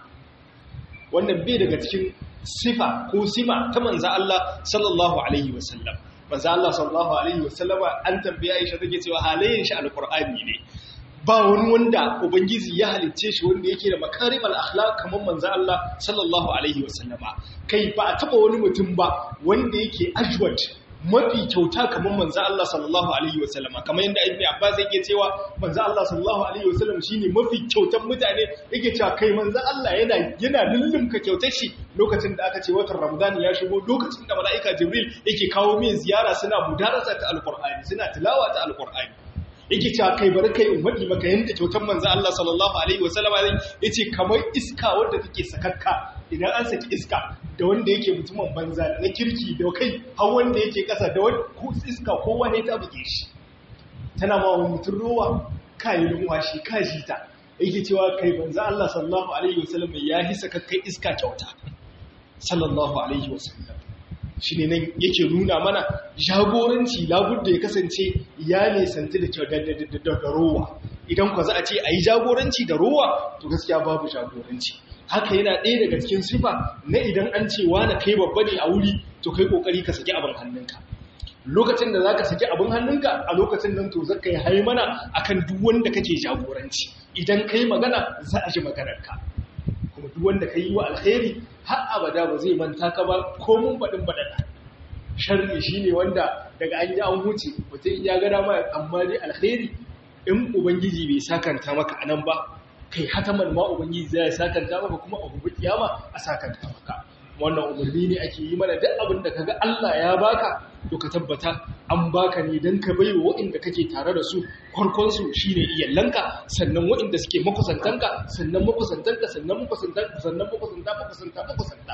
wannan bai daga cikin sifa ko sima ta manzan Allah sallallahu alaihi wasallam. manzo Allah sallallahu alaihi wasallama an tambaye Aisha take cewa halayen shi alqur'ani ne, ba wani wanda ubangiji ya halicce shi wanda yake da makarimal akhlaq kamar manzo Allah sallallahu alaihi wasallama. Kai ba a taba wani mutum ba wanda yake ajwad mafi kyauta kamar manzo Allah sallallahu alaihi wasallama, kamar yadda Ibn Abbas yake cewa manzo Allah sallallahu alaihi wasallam shine mafi kyautan mutane, yake cewa kai manzo Allah yana yana lullumka kyautar shi lokacin da aka ce watan Ramadan ya shigo, lokacin da mala'ika Jibril yake kawo min ziyara suna mudarasa ta alqur'ani, suna tilawa ta alqur'ani, yake cewa kai bari kai ummati maka yanda kyautar manzo Allah sallallahu alaihi wasallama yace kamar iska wanda take sakakka, idan an saki iska da wanda yake mutumin banza na kirki da kai har wanda yake kasa da wanda iska kowa ne ta buge shi, tana ma wani mutum ruwa kai lumwashi ka jita, yake cewa kai banza Allah sallallahu alaihi wasallam ya hisa kakkai iska kyauta sallallahu alaihi wasallam. Shine nan yake nuna mana jagoranci labudda ya kasance ya nisanti da kyau da rowa. Idan ku za a ce ayi jagoranci da rowa to gaskiya babu jagoranci. Haka yana ɗaya daga cikin sifa na idan an ce wani kai babba ne a wuri to kai kokari ka saki abin hannunka. Lokacin da zaka saki abin hannunka a lokacin nan to zaka yi haimana akan duk wanda kake jagoranci. Idan kai magana za a ji maganarka. Kuma duk wanda kai wa alkhairi har abada ba zai manta ka ba ko mun badin badana. Sharri shine wanda daga an yi an huce mutum ya ga dama amma dai alkhairi in ubangiji bai sakanta maka anan ba, kai hataman ma ubangiji zai sakanta maka kuma a gobe kiyama a sakanta maka. Wannan umarni ne ake yi mana, duk abin da kaga Allah ya baka to ka tabbata an baka ne dan ka baiwa waɗanda kake tare da su, farkon su shine iyallanka, sannan waɗanda suke makusantanka, sannan makusantanka, sannan makusantanka, sannan makusanta makusanta makusanta.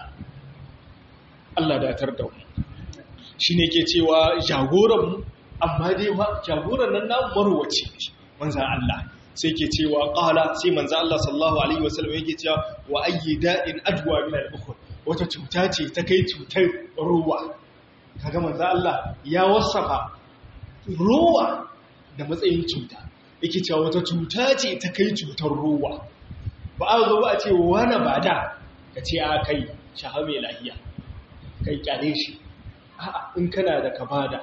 Allah da tar da mu. Shine ke cewa jagoran mu, amma dai wa jagoran nan namu marwaci ne manzo Allah. Sai ke cewa qala, sai manzo Allah sallallahu alaihi wasallam yake cewa wa ayyi da'in adwa min al-ukhra, wata cuta ce ta kai cutar ruwa. Kaga manzo Allah ya wasafa ruwa da matsayin cuta, yake cewa wata cuta ce ta kai cutar ruwa. Ba a zo ba a ce wani ba da ka ce a kai shaha mai lahiya kai kyale shi, a'a in kana da ka bada.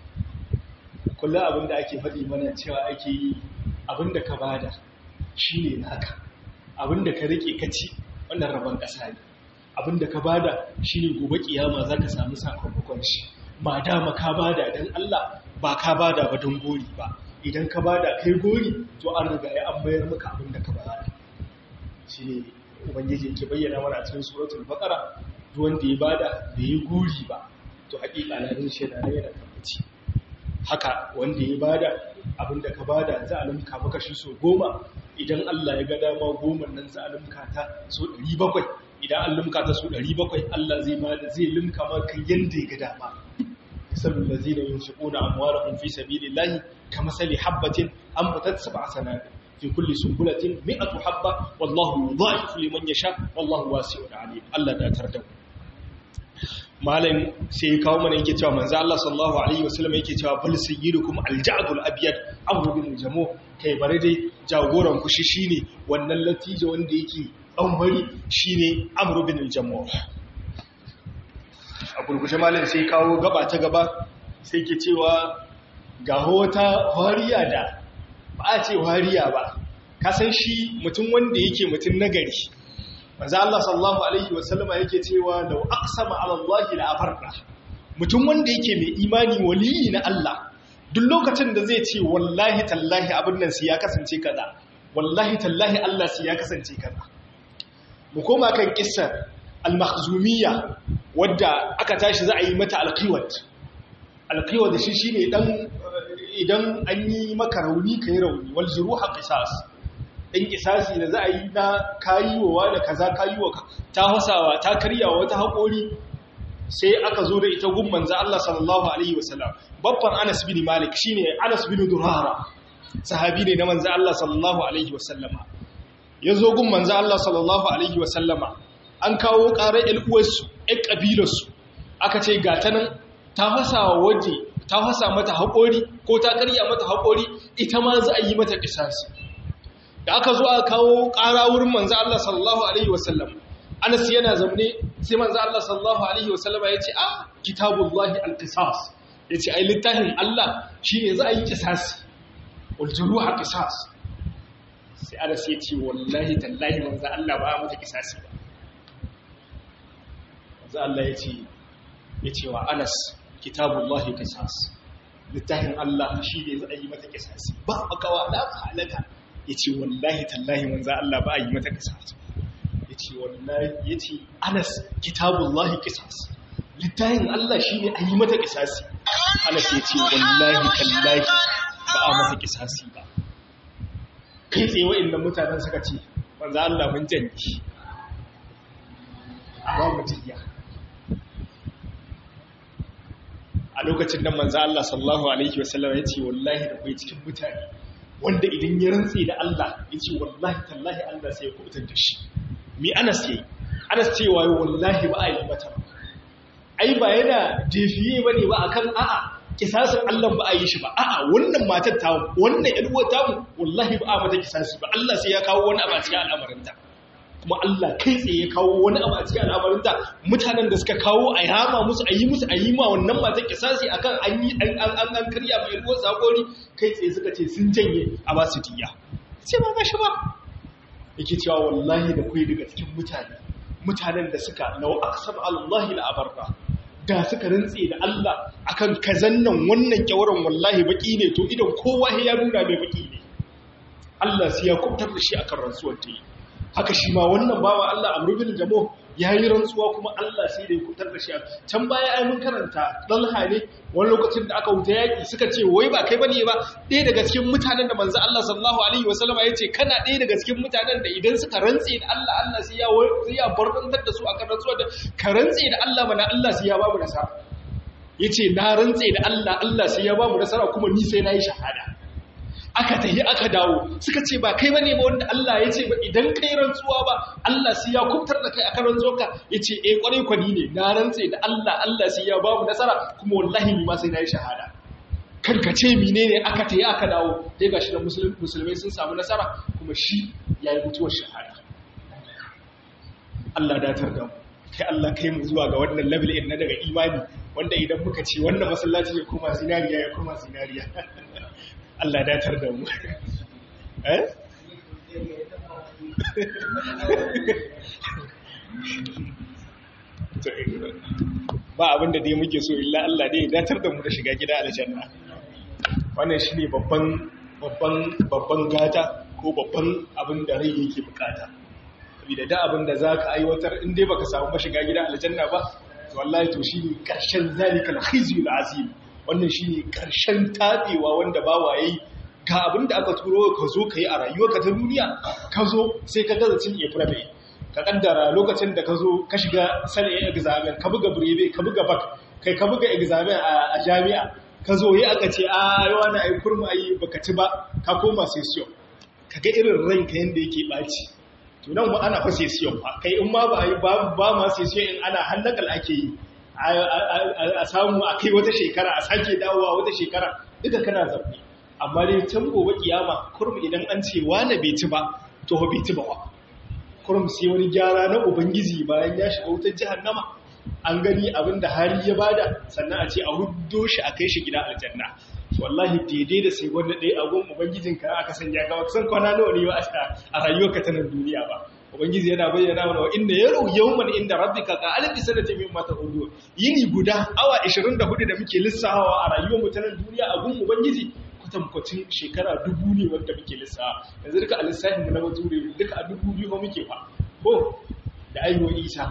Kullum abinda ake faɗi mana cewa ake yi, abinda ka bada shine naka, abinda ka rike ka ci wannan rabon ƙasa ne, abinda ka bada shine gobe kiyama zaka samu sakamakon shi. Ba dama ka bada dan Allah, ba ka bada ba don gori ba. Idan ka bada kai gori to an riga ya an bayar maka abinda ka bada. Shine ubangiji yake bayyana mana cikin suratul baqara, duk wanda ya bada bai yi gori ba to hakika lalle shi da yana tabbaci. Haka wanda ya bada abinda ka bada za a limka maka shi so goma, idan Allah ya ga dama goma nan za a limka ta so ɗari bakwai. Idan an limka ta su ɗari bakwai, Allah zai bada zai limka maka yanda ya ga dama. Misalul ladzina yunfiquna amwalahum fi sabilillahi kamathali habatin anbatat sab'a sanabil fi kulli sunbulatin mi'atu habba wallahu yudha'ifu liman yasha wallahu wasi'un alim. Allah da tarda malam sai kawo mana yake cewa manzo Allah sallallahu alaihi wasallam yake cewa bal sayyidukum al-ja'dul abyad amru bin jamu kai bare dai jagoran ku shi shine wannan latijo wanda yake dan bari shine amru bin jamu. A gurguje malam sai kawo gaba ta gaba sai ke cewa ga wata wariya da ba a ce wariya ba ka san shi mutum wanda yake mutum nagari manzo Allah sallallahu alaihi wasallama yake cewa law aqsama ala Allah la afarqa mutum wanda yake mai imani waliyi na Allah duk lokacin da zai ce wallahi tallahi abin nan sai ya kasance kaza wallahi tallahi Allah sai ya kasance kaza. Mu koma kan kissar al-makhzumiyya wadda aka tashi za a yi mata alqiwat alqiwat shi shine dan idan an yi maka rauni kai rauni wal juruha qisas ɗin kisasi da za a yi na kayiwa da kaza kayiwa ta hasawa ta karyawa wata haƙori sai aka zo da ita gun manzo Allah sallallahu alaihi wasallam babban Anas bin Malik shine Anas bin Durara sahabi ne na manzo Allah sallallahu alaihi wasallama yazo gun manzo Allah sallallahu alaihi wasallama an kawo ƙarar ƴan uwarsu ƴan kabilarsu aka ce ga ta nan ta hasawa waje ta hasa mata haƙori ko ta karya mata haƙori ita ma za a yi mata kisasi. Da aka zo aka kawo ƙara wurin manzo Allah sallallahu alaihi wasallam Anas yana zaune sai manzo Allah sallallahu alaihi wasallam ya ce ah kitabullahi al-qisas yace ai littafin Allah shine za a yi kisasi wal juruha qisas sai Anas ya ce wallahi tallahi manzo Allah ba mata kisasi ba manzo Allah ya ce yace wa Anas kitabullahi qisas littafin Allah shine za a yi mata kisasi ba makawa da halaka ya ce wallahi tallahi manza Allah ba a yi mata kisas ya ce wallahi ya ce Anas kitabullahi kisas littafin Allah shi ne a yi mata kisasi. Anas ya ce wallahi tallahi ba a mata kisasi ba. Kai tsaye wa'inda mutanen suka ce manza Allah mun janki ba mutuya a lokacin nan manza Allah sallallahu alaihi wasallam ya ce wallahi da kai cikin mutane wanda idan ya rantse da Allah ya ce wallahi tallahi Allah sai ya kubutar da shi. Mi Anas yayi Anas cewa wallahi ba a yi mata ai ba yana defiye bane ba akan a'a kisasin Allah ba a yi shi ba a'a wannan matar ta wannan ƴar uwar ta mu wallahi ba a mata kisasi ba Allah sai ya kawo wani abu a cikin al'amarinta kuma Allah kai tsaye ya kawo wani abu a cikin al'amarinta mutanen da suka kawo a yama musu a yi musu a yi ma wannan matar kisasi akan an yi an an an karya mai ƴar uwar sakori kai tsaye suka ce sun janye a ba su diya sai ba gashi ba yake cewa wallahi da kai daga cikin mutane mutanen da suka law aqsama Allahi la abarra da suka rantse da Allah akan kazan nan wannan kyawaran wallahi baki ne to idan kowa ya nuna mai baki ne Allah sai ya kubtar da shi akan rantsuwar ta yi haka shi ma wannan bawa Allah Amr bin Jamo yayi rantsuwa kuma Allah sai da ya kubtar da shi can baya ai mun karanta Talha ne wani lokacin da aka wuta yaki suka ce wai ba kai bane ba ɗaya daga cikin mutanen da manzo Allah sallallahu alaihi wasallama yace kana ɗaya daga cikin mutanen da idan suka rantse da Allah Allah sai ya sai ya barkantar da su akan rantsuwa da ka rantse da Allah bana Allah sai ya ba mu nasara yace na rantse da Allah Allah sai ya ba mu nasara kuma ni sai nayi shahada aka tahi aka dawo suka ce ba kai bane ba wanda Allah ya ce ba idan kai rantsuwa ba Allah sai ya kubtar da kai akan rantsuwarka yace eh kwarai kwani ne na rantse da Allah Allah sai ya ba mu nasara kuma wallahi ni ma sai nayi shahada kanka ce menene aka tayi aka dawo dai gashi da musulmai sun samu nasara kuma shi yayi mutuwar shahada Allah datar da mu kai Allah kai mu zuwa ga wannan level din na daga imani wanda idan muka ce wannan masallaci ya koma zinariya ya koma zinariya Allah datar da mu eh ba abinda dai muke so illa Allah dai ya datar da mu da shiga gida aljanna wannan shine babban babban babban gata ko babban abin da rai yake bukata saboda da abin da zaka aiwatar in dai baka samu ba shiga gida aljanna ba to wallahi to shine karshen zalikal khizyul azim wannan shine karshen tabewa wanda bawa yayi ga abin da aka turo ka zo kai a rayuwarka ta duniya ka zo sai ka gaza cin ifrabe ka kaddara lokacin da ka zo ka shiga sanin examen ka buga breve ka buga bak kai ka buga examen a jami'a ka zo yi aka ce a yawa na ai kurma ai baka ci ba ka koma session kaga irin ranka yanda yake baci to nan ba ana fa sesiyon fa kai in ma ba yi ba ba ma sesiyon in ana hannakal ake yi a samu a kai wata shekara a sake dawowa wata shekara duka kana zabi amma dai can gobe kiyama kurum idan an ce wani bai ci ba to bai ci ba wa kurum sai wani gyara na ubangiji bayan ya shiga wutar jahannama an gani abinda hali ya bada sannan a ce a huddo shi a kai shi gida aljanna wallahi daidai da sai wanda ɗaya agon ubangijinka aka sanya ga san kwana nawa ne a rayuwarka ta nan duniya ba ubangiji yana bayyana mana wa inna yaru yawman inda rabbika ka alfi sanati mimma ta'udu yini guda awa ashirin da hudu da muke lissahawa a rayuwar mu ta nan duniya agon ubangiji kwatankwacin shekara dubu ne wanda muke lissawa yanzu duka a lissafin mu na bature duka a dubu biyu ba muke fa ko da aiwo isa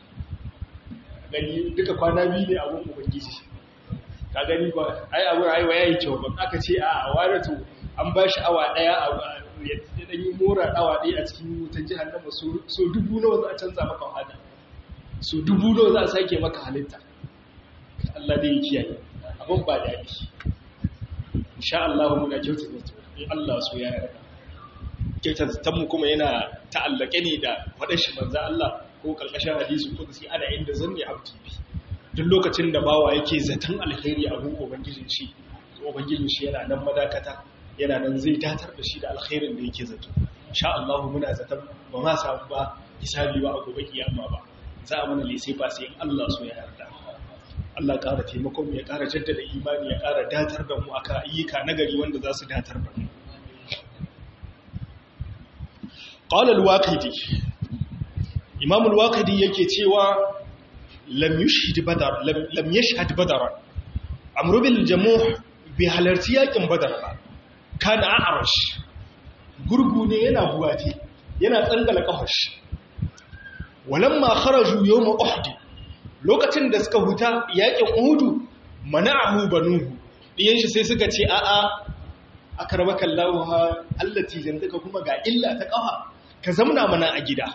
gani duka kwana biyu ne agon ubangiji ka gani ba ai abu aiwa yayi kyau ba aka ce a waratu an ba shi awa daya a ya dan yi mora awa daya a cikin wutar jahannama so so dubu nawa za a canza maka hada so dubu nawa za a sake maka halitta Allah dai ya kiyaye abun ba dadi insha Allah muna kyautar da in Allah so ya yarda kyautar ta mu kuma yana ta'allake ne da fadar shi manzo Allah ko kalkashin hadisi ko sai ana inda zanni abdi duk lokacin da bawa yake zaton alheri a gun ubangijin shi ubangijin shi yana nan madakata yana nan zai datar da shi da alkhairin da yake zato insha Allah muna zaton ba ma samu ba hisabi ba a gobe kiyama ba za a mana lisai ba sai Allah so ya yarda Allah ƙara taimakon mu ya ƙara jaddada imani ya ƙara datar da mu akan ayyuka nagari wanda za su datar da mu qala al-waqidi imam al-waqidi yake cewa lam yushhid badar lam yashhad badar amru bil jamuh bi halarti yakin badar ba kana a'rash gurgu ne yana buwati yana tsangala kafash walamma kharaju yawm uhud lokacin da suka huta yakin uhud mana'ahu banuhu diyan shi sai suka ce a'a akramaka Allah allati jandaka kuma ga illa ta kafa ka zamna mana a gida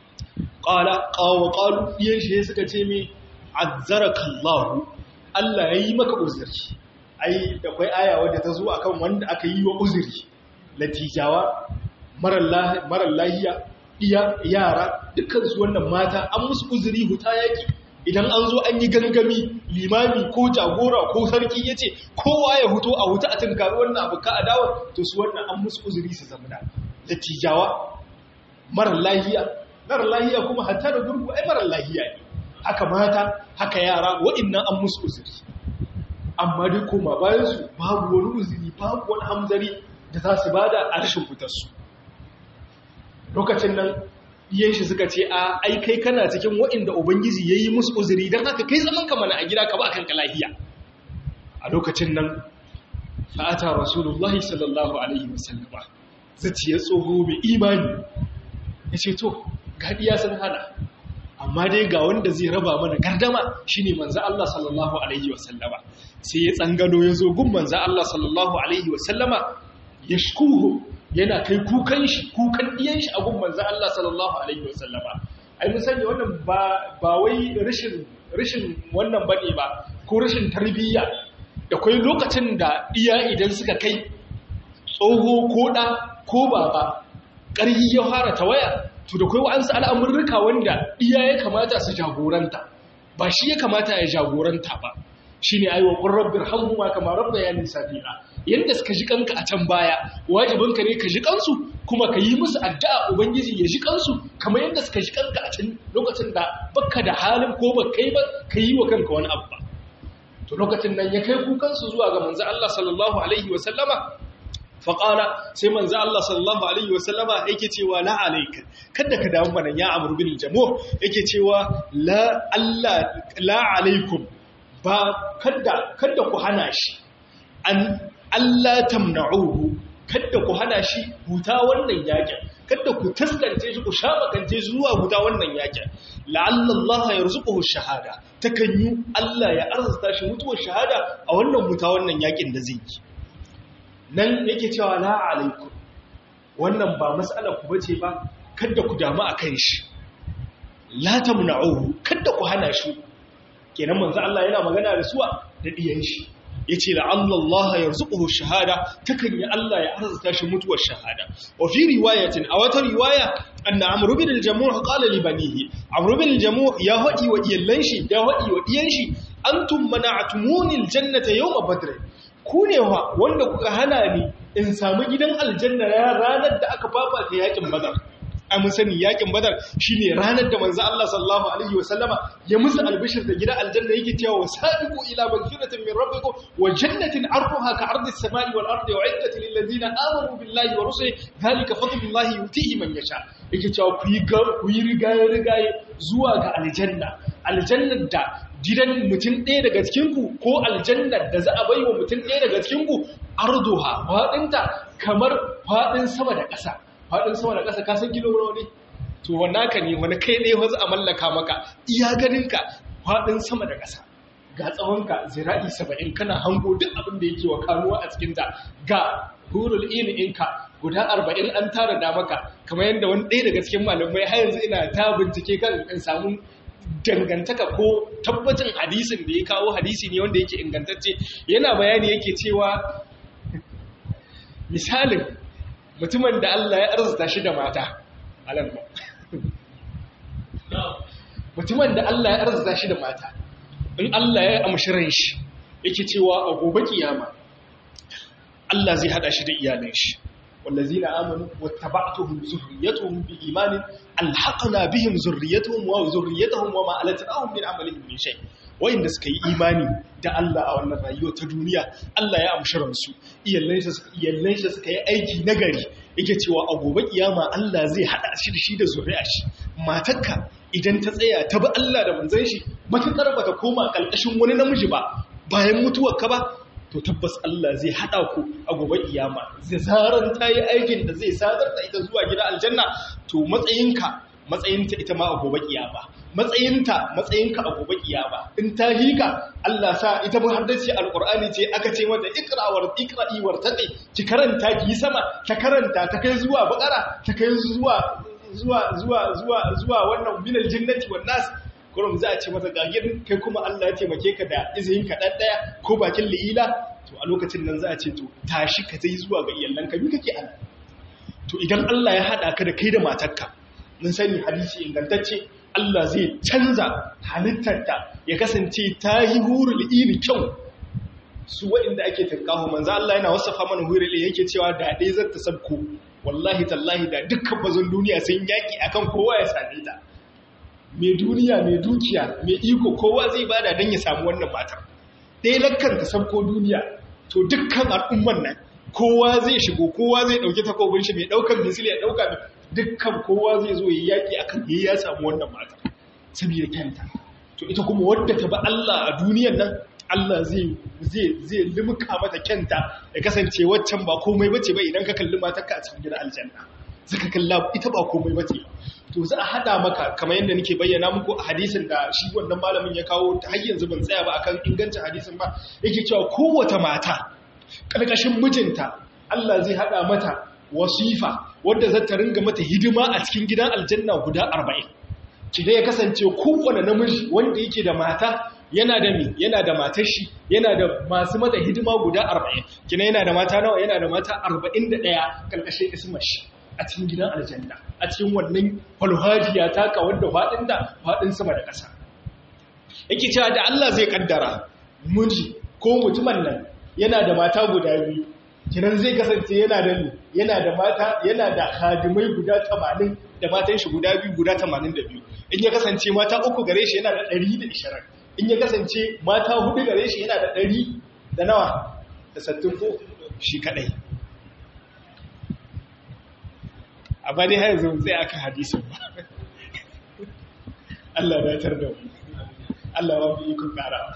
qala qaw qalu diyan shi suka ce me azzaraka Allah Allah yayi maka uzuri ai da kai aya wadda ta zo akan wanda aka yi wa uzuri latijawa marar marar lahiya iya yara dukkan su wannan mata an musu uzuri huta yaki idan an zo an yi gangami limami ko jagora ko sarki yace kowa ya huto a huta a tunkari wannan abu ka adawa to su wannan an musu uzuri su zamana latijawa marar lahiya marar lahiya kuma hatta da gurgu ai marar lahiya ne haka mata haka yara wa'annan an musu uzuri amma dai koma bayan su babu wani uzuri babu wani hamzari da za su bada a rashin fitar su lokacin nan iyan shi suka ce a ai kai kana cikin wa'anda ubangiji yayi musu uzuri dan haka kai zaman ka mana a gida ka ba kanka lahiya a lokacin nan fa'ata rasulullahi sallallahu alaihi wasallama zaciya tsoho mai imani yace to gadiya sun hana amma dai ga wanda zai raba mana gardama shine manzo Allah sallallahu alaihi wasallama sai ya tsangalo yazo gun manzo Allah sallallahu alaihi wasallama yashkuhu yana kai kukan shi kukan diyan shi a gun manzo Allah sallallahu alaihi wasallama ai mun sani wannan ba ba wai rashin rashin wannan bane ba ko rashin tarbiyya da kai lokacin da iya idan suka kai tsoho ko da ko baba ƙarhi ya fara tawaya to da kai wa'ansu al'amurruka wanda iya ya kamata su jagoranta ba shi ya kamata ya jagoranta ba shine aiwa qur rabbir hamhuma kama rabbayani safiha yanda suka ji kanka a can baya wajibinka ne ka ji kansu kuma ka yi musu addu'a ubangiji ya ji kansu kamar yanda suka ji kanka a can lokacin da baka da halin ko ba kai ba ka yi wa kanka wani abu ba to lokacin nan ya kai kukansu zuwa ga manzo Allah sallallahu alaihi wa sallama faƙala sai manzo Allah sallallahu alaihi wasallama yake cewa la alayka kada ka damu mana ya amru bil jamu yake cewa la Allah la alaikum ba kada kada ku hana shi an Allah tamna'uhu kada ku hana shi huta wannan yakin kada ku taskance shi ku shabakance shi zuwa huta wannan yakin la'alla Allah yarzuquhu shahada takanyu Allah ya arzuta shi mutuwar shahada a wannan huta wannan yakin da zai yi nan yake cewa la alaikum wannan ba mas'alar ku bace ba kada ku damu akan shi la tamna'uhu kada ku hana shi kenan manzo Allah yana magana da suwa da diyan shi yace la'alla Allah yarzuquhu shahada takan yi Allah ya arzuta shi mutuwar shahada wa fi riwayatin a wata riwaya anna amr ibn al-jamuh qala li banihi amr ibn al-jamuh ya hadi wa iyallan shi ya hadi wa diyan shi antum mana'tumuni al-jannata yawm badr ku ne wa wanda kuka hana ni in samu gidan aljanna ranar da aka fafata yakin badar a mun sani yakin badar shine ranar da manzo Allah sallallahu alaihi wasallama ya musu albishir da gidan aljanna yake cewa wasabiqu ila magfiratin min rabbikum wa jannatin arduha ka ardis samai wal ardi uiddat lil ladina amanu billahi wa rusulihi zalika fadlullahi yutihi man yasha yake cewa ku yi ku yi rigaye rigaye zuwa ga aljanna aljannar da gidan mutum ɗaya daga cikinku ko aljannar da za a bai wa mutum ɗaya daga cikinku arduha faɗinta kamar faɗin sama da ƙasa faɗin sama da ƙasa kasan kilo ne to wannan ka ne wani kai ne wasu a mallaka maka iya ganinka faɗin sama da ƙasa ga tsawonka zira'i saba'in kana hango duk abin da yake wa kanuwa a cikinta ga hurul in'inka guda arba'in an tara da maka kamar yadda wani ɗaya daga cikin malamai har yanzu ina ta bincike kan in samu dangantaka ko tabbacin hadisin da ya kawo hadisi ne wanda yake ingantacce yana bayani yake cewa misalin mutumin da Allah ya arzuta shi da mata alamma mutumin da Allah ya arzuta shi da mata in Allah ya amshi ran shi yake cewa a gobe kiyama Allah zai hada shi da iyalan shi wallazina amanu wattaba'tuhum zurriyyatuhum biimanin alhaqna bihim zurriyyatuhum wa zurriyyatuhum wama alatnahum min amalihim min shay wayanda suka yi imani da Allah a wannan rayuwa ta duniya Allah ya amshi ransu iyalan shi iyalan shi suka yi aiki nagari yake cewa a gobe kiyama Allah zai hada shi da shi da zuri'a shi matarka idan ta tsaya ta bi Allah da manzon shi matakar bata koma kalkashin wani namiji ba bayan mutuwar ka ba to tabbas Allah zai hada ku a gobe kiyama zai zaran ta yi aikin da zai sadar da ita zuwa gidan aljanna to matsayinka matsayinta ita ma a gobe kiyama matsayinta matsayinka a gobe kiyama in ta hika Allah sa ita mun haddace alqur'ani ce aka ce mata iqra war iqra'i wartaqi ki karanta ki sama ta karanta ta kai zuwa bakara ta kai zuwa zuwa zuwa zuwa zuwa wannan minal jinnati wan nas kurum za a ce mata gagin kai kuma Allah ya taimake ka da izinin ka dan daya ko bakin li'ila to a lokacin nan za a ce to tashi ka zai zuwa ga iyallanka bi kake ana to idan Allah ya hada ka da kai da matarka mun sani hadisi ingantacce Allah zai canza halittarta ya kasance ta yi hurul ini kyau su waɗanda ake tankaho manzo Allah yana wasafa mana hurul ini yake cewa da dai zata sabko wallahi tallahi da dukkan bazan duniya sun yaki akan kowa ya same ta mai duniya mai dukiya mai iko kowa zai bada don ya samu wannan matar ɗaya lakkan ta sabko duniya to dukkan al'umman nan kowa zai shigo kowa zai ɗauki takobin shi mai ɗaukar misali ya ɗauka dukkan kowa zai zo ya yaƙi akan ya ya samu wannan matar saboda kyanta to ita kuma wadda ta ba Allah a duniyan nan Allah zai zai zai limka mata kyanta ya kasance waccan ba komai bace ba idan ka kalli matarka a cikin gidan aljanna zaka kalla ita ba komai bace to za a hada maka kamar yadda nake bayyana muku a hadisin da shi wannan malamin ya kawo ta har yanzu ban tsaya ba akan ingancin hadisin ba yake cewa kowace mata karkashin mijinta Allah zai hada mata wasifa wadda za ta ringa mata hidima a cikin gidan aljanna guda arba'in kida ya kasance kowane namiji wanda yake da mata yana da mi yana da matar shi yana da masu mata hidima guda arba'in kina yana da mata nawa yana da mata arba'in da ɗaya karkashin ismar shi a cikin gidan aljanna a cikin wannan falhajiya ta kawar da faɗin da faɗin sama da ƙasa yake cewa da Allah zai kaddara miji ko mutumin nan yana da mata guda biyu kinan zai kasance yana da yana da mata yana da khadimai guda tamanin da matan shi guda biyu guda tamanin da biyu in ya kasance mata uku gare shi yana da ɗari da ishirin in ya kasance mata hudu gare shi yana da ɗari da nawa da sattin ko shi kadai amma dai har yanzu sai aka hadisin ba Allah ya tar da mu Allah ba mu iko karawa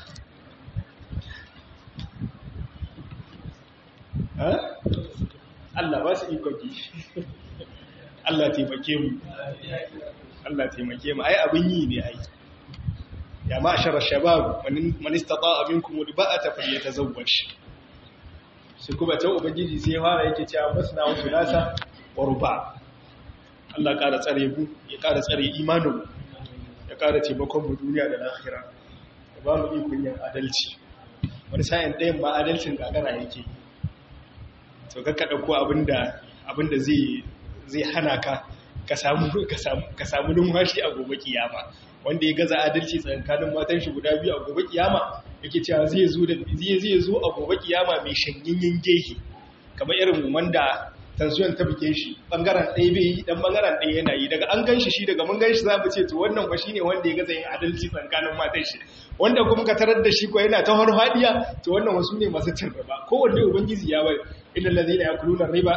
ha Allah ba su iko ki Allah taimake mu Allah taimake mu ai abin yi ne ai ya ma'ashara shabab man istata'a minkum alba'ata falyatazawwaj sai kuma ta ubangiji sai fara yake cewa masna wa sulasa wa ruba' Allah ƙara tsare mu ya ƙara tsare imanin ya ƙara taimakon mu duniya da lahira ya ba mu ikon yin adalci wani sa'in ɗayan ba adalcin gagara yake to ka ɗauko abinda abinda zai zai hana ka ka samu ka samu numfashi a gobe kiyama wanda ya gaza adalci tsakanin matan shi guda biyu a gobe kiyama yake cewa zai zo da zai zai zo a gobe kiyama mai shanyinyin gehe kamar irin wanda tansiyon ta buke shi bangaren ɗaya bai yi dan bangaren ɗaya yana yi daga an ganshi shi daga mun ganshi za mu ce to wannan fa shine wanda ya gaza yin adalci tsakanin matan shi wanda kuma ka tarar da shi ko yana ta harfadiya to wannan wasu ne masu cin riba kowanne ubangiji ya bai illal ladina yakuluna riba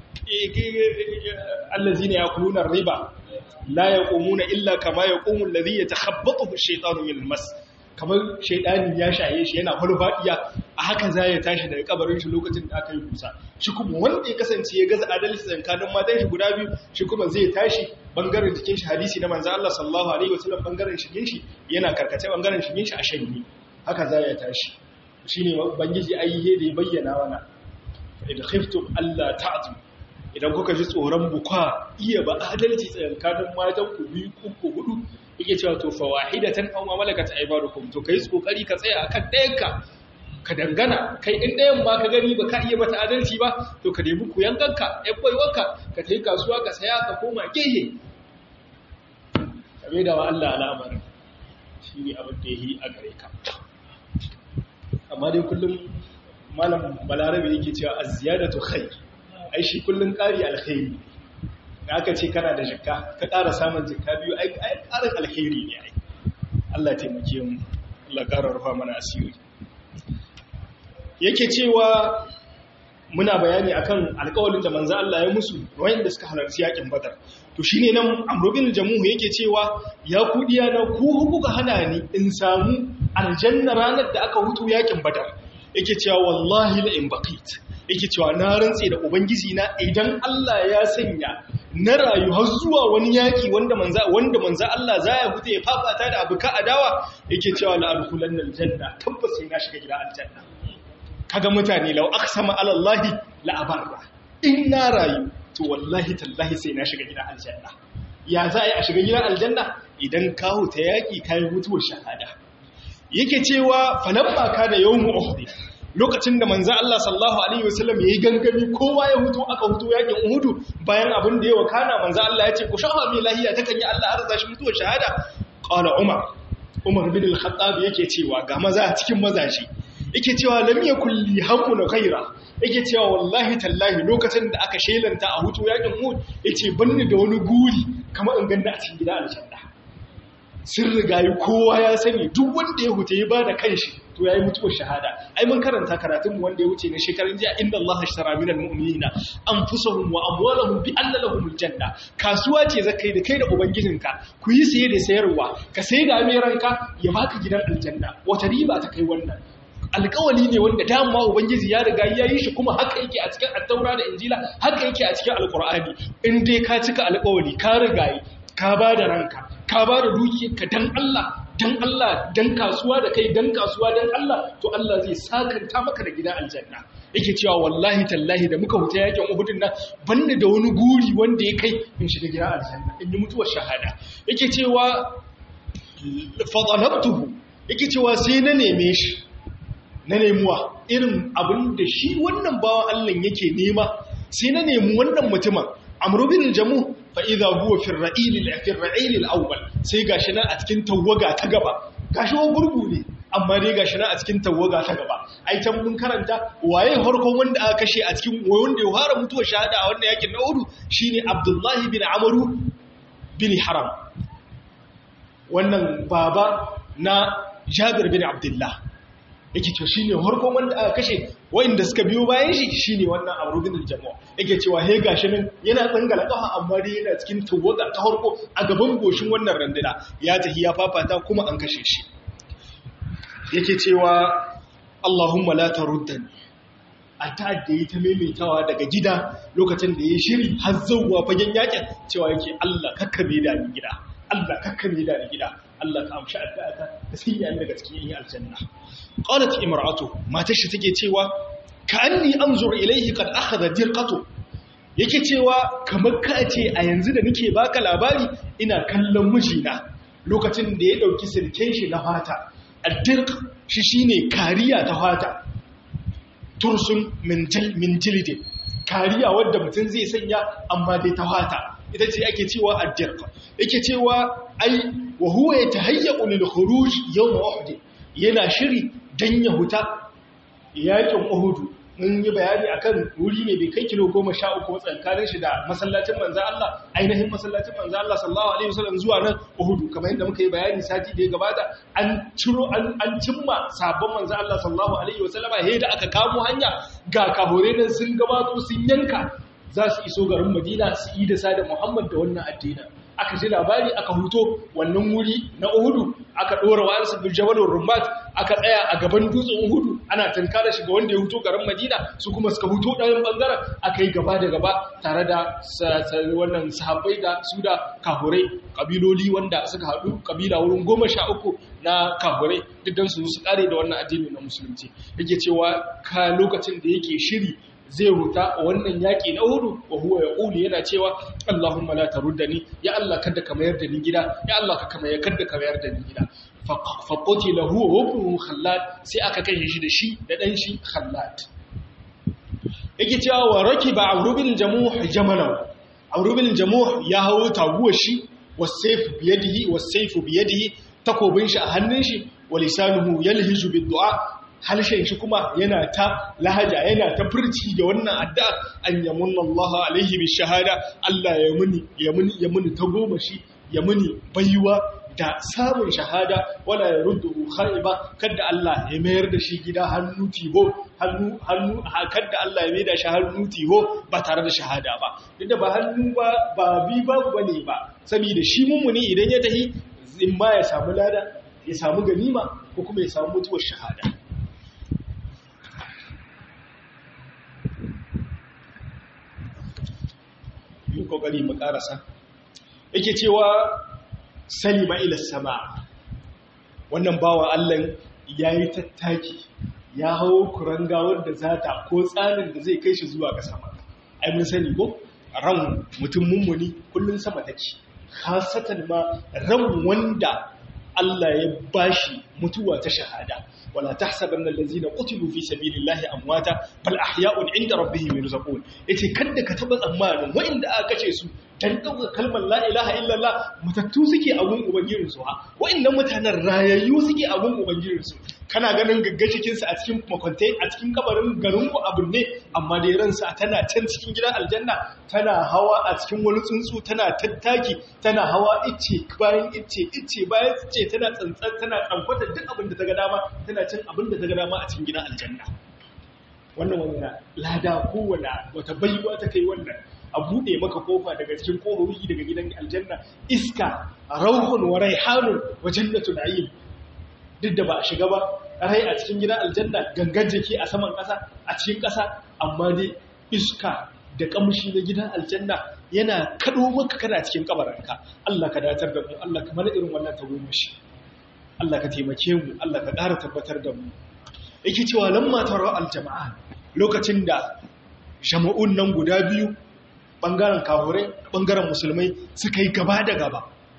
allazina yakuluna riba la yaqumuna illa kama yaqumu alladhi yatakhabbathu ash-shaytanu min al-mas kamar shaydani ya shaye shi yana farfadiya a haka za ya tashi daga kabarin shi lokacin da aka yi kusa shi kuma wanda ya kasance ya gaza adalci tsakanin matan shi guda biyu shi kuma zai tashi bangaren jikin shi hadisi na manzo Allah sallallahu alaihi wasallam bangaren shigin shi yana karkace bangaren shigin shi a shanye haka za ya tashi shine ubangiji ayye da ya bayyana wana idan khiftum alla ta'dil idan kuka ji tsoron bukwa iya ba adalci tsakanin matan ku biyu ku hudu yake cewa to fa wahidatan aw malakat aymanukum to kai kokari ka tsaya akan ɗayanka ka dangana kai in ɗayan ba ka gani ba ka iya mata adalci ba to ka nemi ku yankanka ɗan baiwarka ka tafi kasuwa ka saya ka koma gehe ka da wa Allah al'amarin shi ne abin da yi a gare ka amma dai kullum malam balarabe yake cewa az-ziyadatu khair ai shi kullun ƙari alkhairi da aka ce kana da jikka ka ƙara samun jikka biyu ai ƙarin alkhairi ne ai Allah taimake mu Allah ƙara rufa mana asiri yake cewa muna bayani akan alƙawarin da manzo Allah ya musu wayanda suka halarci yakin Badar to shine nan Amr bin Jamuh yake cewa ya ku diyana ku kuka hana ni in samu aljanna ranar da aka hutu yakin Badar yake cewa wallahi la in baqit yake cewa na rantse da ubangiji na idan Allah ya sanya na rayu har zuwa wani yaki wanda manza wanda manza Allah za ya fita ya fafata da abuka adawa yake cewa la adkhulanna aljanna tabbas sai na shiga gida aljanna kaga mutane law aqsama ala Allah la abarra in na rayu to wallahi tallahi sai na shiga gida aljanna ya za a shiga gida aljanna idan ka huta yaki kai mutuwar shahada yake cewa falamma kana yawmu uhud lokacin da manzo Allah sallallahu alaihi wasallam yayi gangami kowa ya hutu aka hutu yakin Uhud bayan abin da ya wakana manzo Allah ya ce ku shafa mai lahiya takan yi Allah arza shi mutuwar shahada qala Umar Umar bin al-Khattab yake cewa ga maza cikin mazaji yake cewa lam yakul li hamun ghaira yake cewa wallahi tallahi lokacin da aka shelanta a hutu yakin Uhud yace banni da wani guri kamar in ganda a cikin gida aljanna sun rigayi kowa ya sani duk wanda ya huta ya bada kanshi to yayi mutuwar shahada ai mun karanta karatun mu wanda ya wuce ne shekarun jiya inda Allah ashtara minal mu'minina anfusahum wa amwalahum bi anna lahumul janna kasuwa ce zakai da kai da ubangijinka ku yi saye da sayarwa ka sai da mai ranka ya baka gidan aljanna wata riba ta kai wannan alƙawali ne wanda dama ubangiji ya riga ya yi shi kuma haka yake a cikin at-taura da injila haka yake a cikin alqur'ani in dai ka cika alƙawali ka riga ka ba da ranka ka ba da dukiyarka dan Allah dan Allah dan kasuwa da kai dan kasuwa dan Allah to Allah zai sakanta maka da gida aljanna yake cewa wallahi tallahi da muka huta yakin Uhud nan banda da wani guri wanda ya kai in shiga gida aljanna in yi mutuwar shahada yake cewa fadalabtuhu yake cewa sai na neme shi na nemuwa irin abin da shi wannan bawan Allah yake nema sai na nemi wannan mutumin Amr bin Jamuh fa idha huwa fi ar-ra'il fi ar-ra'il al-awwal sai gashi nan a cikin tawaga ta gaba gashi wa gurgu ne amma dai gashi nan a cikin tawaga ta gaba ai can mun karanta waye farkon wanda aka kashe a cikin wanda ya fara mutuwar shahada a wannan yakin na Uhud shine Abdullah bin Amr bin Haram wannan baba na Jabir bin Abdullah yake to shine farkon wanda aka kashe wanda suka biyo bayan shi shine wannan Amr bin Jamuh yake cewa he gashi nan yana tsangala kafa amma dai yana cikin tawaga ta farko a gaban goshin wannan randuna ya tahi ya fafata kuma an kashe shi yake cewa Allahumma la taruddani ata da yi ta maimaitawa daga gida lokacin da ya shiri har zawwa fagen yakin cewa yake Allah kakkabe da ni gida Allah kakkabe da ni gida Allah ka amshi addu'ata ka sanya ni daga cikin yin aljanna qalat imra'atu matar shi take cewa ka'anni anzur ilayhi qad akhadha dirqatu yake cewa kamar ka ce a yanzu da nake baka labari ina kallon mijina lokacin da ya dauki sirken shi na fata addirq shi shine kariya ta fata tursun min jildin kariya wadda mutum zai sanya amma dai ta fata ita ce ake cewa addirq yake cewa ai wa huwa yatahayyu lil khuruj yawm uhud yana shiri dan ya huta yakin uhud mun yi bayani akan wuri ne bai kai kilo goma sha uku tsakanin shi da masallacin manzo Allah ainihin masallacin manzo Allah sallallahu alaihi wasallam zuwa nan Uhud kamar yadda muka yi bayani sati da ya gabata an ciro an an cimma sabon manzo Allah sallallahu alaihi wasallama he da aka kamo hanya ga kahore nan sun gabato sun yanka za su iso garin Madina su yi da sada Muhammad da wannan addinin aka ji labari aka huto wannan wuri na Uhud aka dora wa'ansu bil jabalur rumbat aka tsaya a gaban dutsen Uhud ana tankara shi ga wanda ya huto garin Madina su kuma suka huto ɗayan bangaren aka yi gaba da gaba tare da wannan sahabbai da su da kahurai kabiloli wanda suka haɗu kabila wurin goma sha uku na kahurai dukkan su su kare da wannan addini na musulunci yake cewa ka lokacin da yake shiri zai huta wannan yaƙi na hudu wa huwa ya ƙuli yana cewa Allahumma la taruddani ya Allah kada ka mayar da ni gida ya Allah ka mayar kada ka mayar da ni gida fa qutila huwa wa ibnuhu Khallad sai aka kashe shi da shi da dan shi Khallad yake cewa wa rakiba Amr bin Jamuh jamalahu Amr bin Jamuh ya hawo taguwar shi wasayf bi yadihi wasayf bi yadihi takobin shi a hannun shi wa lisanuhu yalhiju bid du'a halshen shi kuma yana ta lahaja yana ta furci da wannan addu'a an yamunna Allah alaihi bi shahada Allah ya muni ya muni ya muni ta goma shi ya muni baiwa da samun shahada wala ya ruddu khaiba kada Allah ya mayar da shi gida hannu tiho hannu hannu kada Allah ya mayar da shi hannu tiho ba tare da shahada ba duk da ba hannu ba ba bi ba bane ba saboda shi mummuni idan ya tahi in ma ya samu lada ya samu ganima ko kuma ya samu mutuwar shahada yi kokari mu karasa yake cewa salima ila sama wannan bawa Allah yayi tattaki ya hawo kuranga wanda zata ko tsanin da zai kai shi zuwa ga sama ai mun sani ko ran mutum mummuni kullun sama take khasatan ma ran wanda Allah ya bashi mutuwa ta shahada wala tahsabanna allazina qutilu fi sabilillahi amwata bal ahya'un 'inda rabbihim yurzaqun yace kada ka taba tsammanin wa'inda aka kace su dan dauka kalmar la ilaha illallah mutattu suke a gun ubangijin su ha wa'innan mutanen rayayyu suke a gun ubangijin su kana ganin gaggacikin su a cikin makwantai a cikin kabarin garin ku abun ne amma dai ransa tana can cikin gidan aljanna tana hawa a cikin wani tsuntsu tana tattaki tana hawa icce bayan icce icce bayan icce tana tsantsan tana tsankwata duk abin da ta ga dama tana cin abin da ta ga dama a cikin gidan aljanna wannan wannan lada kowane wata baiwa ta kai wannan a buɗe maka kofa daga cikin kohohi daga gidan aljanna iska rauhun wa raihanun wa jannatul na'im duk da ba a shiga ba rai a cikin gidan aljanna gangan jiki a saman ƙasa a cikin ƙasa amma dai iska da kamshi na gidan aljanna yana kado maka kana cikin kabaranka Allah ka datar da mu Allah ka mana irin wannan tagomashi Allah ka taimake mu Allah ka ƙara tabbatar da mu yake cewa lamma tara aljama'a lokacin da jama'un nan guda biyu bangaren kafirai bangaren musulmai suka yi gaba da gaba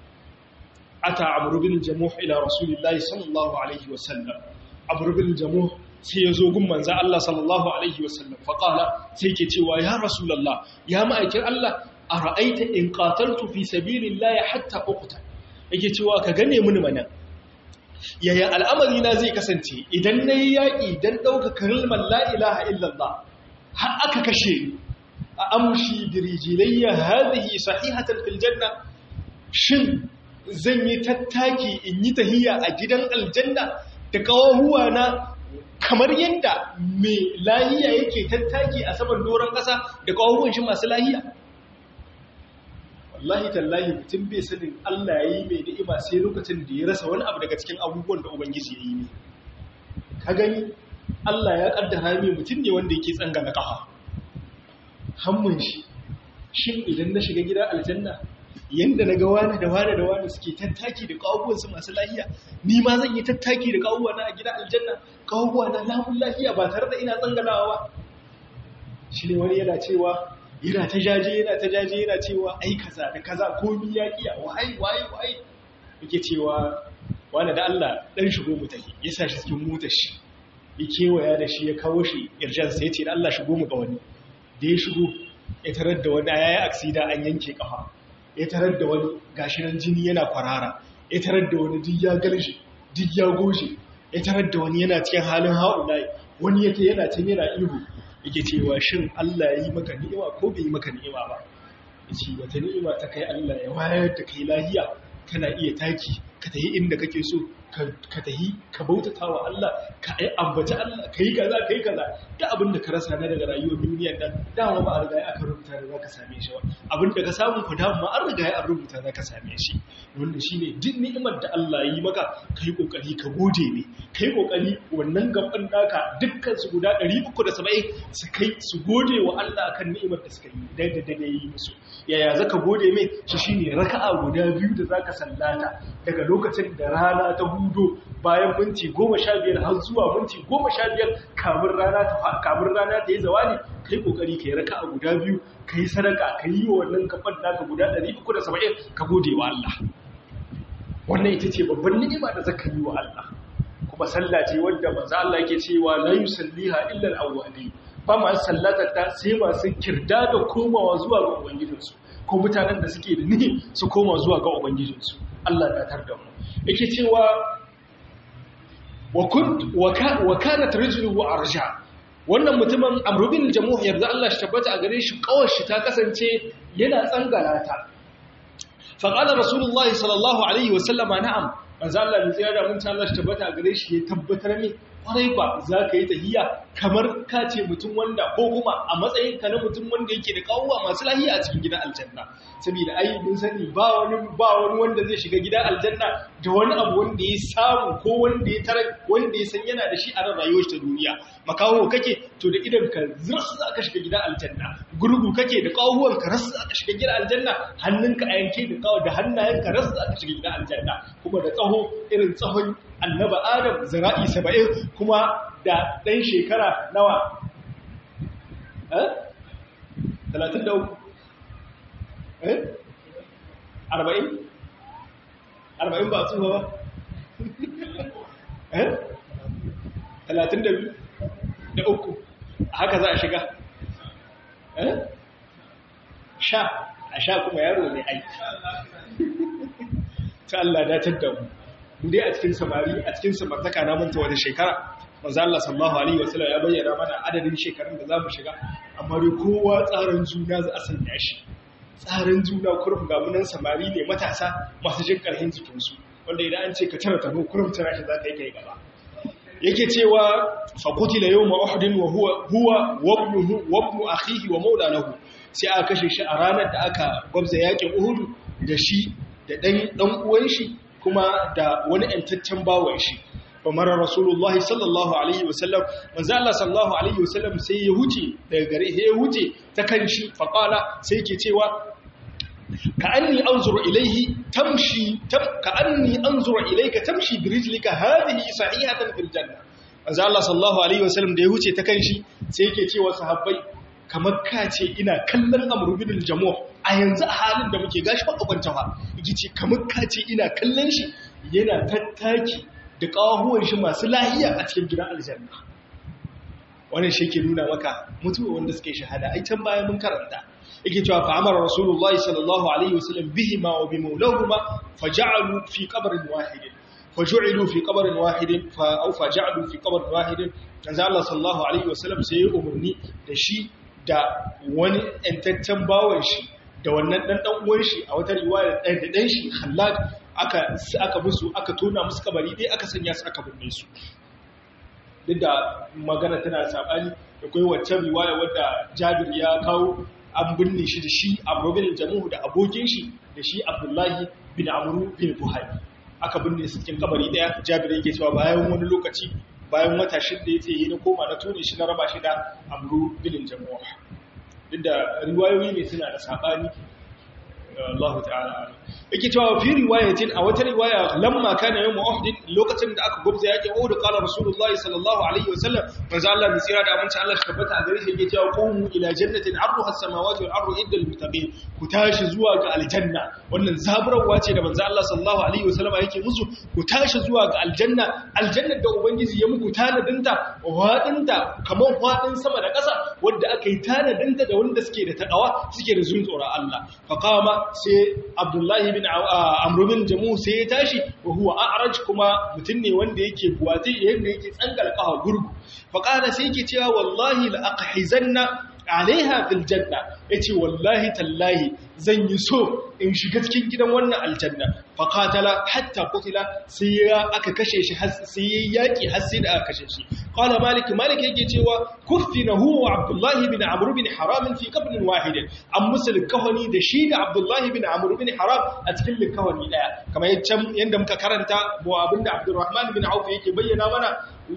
ata amru bin jamuh ila rasulillahi sallallahu alaihi wasallam amru bin jamuh sai ya zo gun manzo Allah sallallahu alaihi wasallam fa qala sai ke cewa ya rasulullah ya ma'aikin Allah ara'aita in qataltu fi sabilillahi hatta uqtal yake cewa ka gane mini mana yaya al'amari na zai kasance idan nayi yaki dan dauka kalmar la ilaha illallah har aka kashe ni a amshi birijilayya hadhihi sahihatan fil janna shin zan yi tattaki in yi tahiya a gidan aljanna da kawahuwa na kamar yadda mai lahiya yake tattaki a saman doron ƙasa da kawahuwan shi masu lahiya wallahi tallahi mutum bai sanin Allah ya yi mai ni'ima sai lokacin da ya rasa wani abu daga cikin abubuwan da ubangiji ya yi ne ka gani Allah ya kaddara mai mutum ne wanda yake tsangana kafa hammun shi shin idan na shiga gidan aljanna yanda na ga wani da wani da wani suke tattaki da kawuwansu masu lahiya ni ma zan yi tattaki da kawuwa na a gidan aljanna kawuwa na lamun lahiya ba tare da ina tsanganawa ba shi ne wani yana cewa yana ta jaje yana ta jaje yana cewa ai kaza da kaza komi ya kiya wai wai wai yake cewa wani da Allah dan shigo mu tafi ya sa shi cikin motar shi ya kewaya da shi ya kawo shi irjan sai ya ce da Allah shigo mu ga wani da ya shigo ya tarar da wani yayi aksida an yanke kafa ya tarar da wani gashi nan jini yana kwarara ya tarar da wani duk ya galje duk ya goje ya tarar da wani yana cikin halin haulai wani yake yana can yana ihu yake cewa shin Allah ya yi maka ni'ima ko bai yi maka ni'ima ba yace wata ni'ima ta kai Allah ya wayar da kai lahiya kana iya taki ka tahi inda kake so ka tahi ka bautata wa Allah ka ai ambata Allah kai kaza kai kaza da abin da ka rasa na daga rayuwar duniyar nan dama ba a riga aka rubuta da zaka same shi ba abin da ka samu ku dama ma an riga an rubuta zaka same shi wannan shine duk ni'imar da Allah ya yi maka kai kokari ka gode ne kai kokari wannan gaban naka dukkan su guda ɗari uku da saba'in su kai su gode wa Allah akan ni'imar da suka yi da da da yi musu yaya zaka gode mai shi shine raka'a guda biyu da zaka sallata daga lokacin da rana ta hudo bayan minti goma sha biyar har zuwa minti goma sha biyar kamun rana ta kamun rana ta yi zawali kai kokari kai raka'a guda biyu kai sadaka kai yi wa wannan kafan naka guda ɗari uku da saba'in ka gode wa Allah wannan ita ce babban ni'ima da zaka yi wa Allah kuma sallah ce wanda manzo Allah yake cewa la yusalliha illa al-awwali ba ma sallatar ta sai masu kirda da komawa zuwa ga ubangijinsu ko mutanen da suke da nihi su koma zuwa ga ubangijinsu Allah ya tar da mu yake cewa wa kunt wa kanat rajuluhu arja wannan mutumin Amr bin Jamuh yarda Allah shi tabbata a gare shi kawar shi ta kasance yana tsangalata fa qala rasulullahi sallallahu alaihi wasallama na'am manzo Allah ne tsaya da mun ta Allah shi tabbata a gare shi ya tabbatar ne kwarai ba za ka yi tahiyya kamar ka ce mutum wanda ko kuma a matsayin ka na mutum wanda yake da kawuwa masu lahiya a cikin gidan aljanna saboda ai mun sani ba wani ba wani wanda zai shiga gidan aljanna da wani abu wanda ya samu ko wanda ya tarar wanda ya san yana da shi a rayuwar ta duniya makawo kake to da idan ka zursu za ka shiga gidan aljanna gurgu kake da kawuwan ka rasu za ka shiga gidan aljanna hannunka a yanke da kawo da hannayen ka rasu za ka shiga gidan aljanna kuma da tsaho irin tsahon annaba adam zara'i saba'in kuma da ɗan shekara nawa eh talatin da uku eh arba'in arba'in ba tsufa ba eh talatin da biyu da uku haka za a shiga eh sha a sha kuma yaro ne aiki ta Allah datar da mu dai a cikin samari a cikin samartaka na manta wata shekara manzo Allah sallallahu alaihi wasallam ya bayyana mana adadin shekarun da zamu shiga amma dai kowa tsarin juna za a sanya shi tsarin juna kurum ga munan samari ne matasa masu jin karhin jikin su wanda idan an ce ka tara tabo kurum tana shi zaka yi kai gaba yake cewa fa qutila yawma uhud wa huwa huwa wa ibnuhu wa ibnu akhihi wa mawlanahu sai aka kashe shi a ranar da aka gwabza yakin Uhud da shi da dan dan uwan shi kuma da wani ‘yantaccen bawon shi, ba mara Rasulullahi sallallahu Alaihi wasallam, manzo Allah sallallahu Alaihi wasallam sai ya huce daga gare ya huce ta kan shi faƙala sai ke cewa, ka an ni an zura ilaihi tamshi, ka an ni an zura ilaika tamshi birijlika hadihi sahihatan fil janna. Manzo Allah sallallahu Alaihi wasallam da ya huce ta kan shi sai ke cewa sahabbai, kamar ka ce ina kallon Amr bin Jamuh a yanzu a halin da muke gashi makwabanta ba yake ce kamar ka ce ina kallon shi yana tattaki da kawahuwan shi masu lahiya a cikin gidan aljanna wannan shi ke nuna maka mutuwa wanda suke shahada ai can bayan mun karanta yake cewa fa amara rasulullahi sallallahu alaihi wasallam bihima wa bi mawlahuma faj'alu fi qabrin wahidin faj'alu fi qabrin wahidin fa aw faj'alu fi qabrin wahidin manzo Allah sallallahu alaihi wasallam sai ya umurni da shi da wani entaccen bawon shi da wannan dan dan uwan shi a wata riwaya ɗan da dan shi Khallad aka aka musu aka tona musu kabari dai aka sanya su aka binne su duk da magana tana sabani akwai waccan riwaya wadda Jabir ya kawo an binne shi da shi Amr bin Jamuh da abokin shi da shi Abdullahi bin Amr bin Buhari aka binne su cikin kabari daya Jabir yake cewa bayan wani lokaci bayan wata shida yace yi na koma na tone shi na raba shi da Amr bin Jamuh duk da riwayoyi ne suna da sabani Allah ta'ala yake cewa fi riwayatin a wata riwaya lamma kana yawm uhud lokacin da aka gubza yake uhud qala rasulullah sallallahu alaihi wasallam manzo Allah bi tsira da aminci Allah shi tabbata a gare shi yake cewa qumu ila jannatin arduha as-samawati wal ardu idda lil-muttaqin ku tashi zuwa ga aljanna wannan zaburarwa ce da manzo Allah sallallahu alaihi wasallam yake musu ku tashi zuwa ga aljanna aljannar da ubangiji ya muku tanadinta wadinta kamar wadin sama da ƙasa wanda aka yi tanadinta da wanda suke da takawa suke da zun tsoron Allah faqama sai abdullahi bin amr bin jamu sai ya tashi wa huwa a'raj kuma mutun ne wanda yake buwati yanda yake tsangal kafa gurgu faqala sai yake cewa wallahi la aqhizanna alaiha fil janna yace wallahi tallahi zan yi so in shiga cikin gidan wannan aljanna faqatala hatta qutila sai ya aka kashe shi sai ya yaki har sai da aka kashe shi qala malik malik yake cewa kuffina huwa abdullah ibn amr ibn haram fi qabrin wahid am musul kahani da shi da abdullah ibn amr ibn haram a cikin likawani daya kamar yanda muka karanta mu abinda abdurrahman ibn auf yake bayyana mana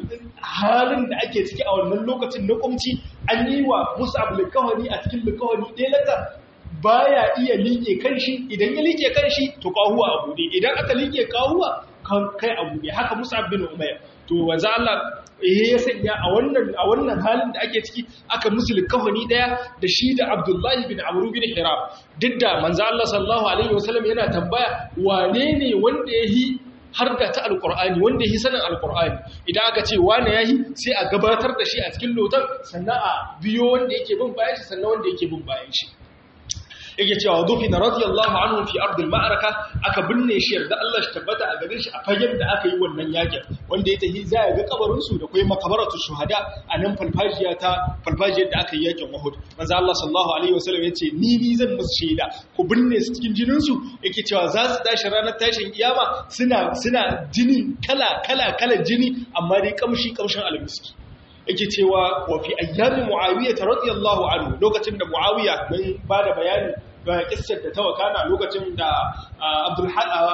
halin da ake ciki a wannan lokacin na kumci an yi wa mus'ab likawani a cikin likawani ɗaya laka baya iya liƙe kanshi idan ya liƙe kanshi to kahuwa a bude idan aka liƙe kahuwa kan kai a bude haka mus'ab bin umayr to wanzu Allah ya sanya a wannan a wannan halin da ake ciki aka musu likawani ɗaya da shi da abdullahi bin amr bin hiram duk da manzo Allah sallallahu alaihi wasallam yana tambaya wane ne wanda yahi har da ta alƙur'ani wanda yi sanin alƙur'ani idan aka ce wane yayi sai a gabatar da shi a cikin lotar sannan a biyo wanda yake bin bayan shi sannan wanda yake bin bayan shi yake cewa dufina radiyallahu anhu fi ardil ma'araka aka binne shi yarda Allah shi tabbata a garin shi a fagen da aka yi wannan yakin wanda ya tafi za ya ga kabarin su da kai makabaratu shuhada a nan falfajiya ta falfajiyar da aka yi yakin Uhud manzo Allah sallallahu alaihi wasallam yace ni ni zan musu shaida ku binne su cikin jinin su yake cewa za su tashi ranar tashin kiyama suna suna jini kala kala kala jini amma dai kamshi kamshin almiski yake cewa wa fi ayyami muawiya radiyallahu anhu lokacin da muawiya mun bada bayani ga kissar da ta wakana lokacin da Abdul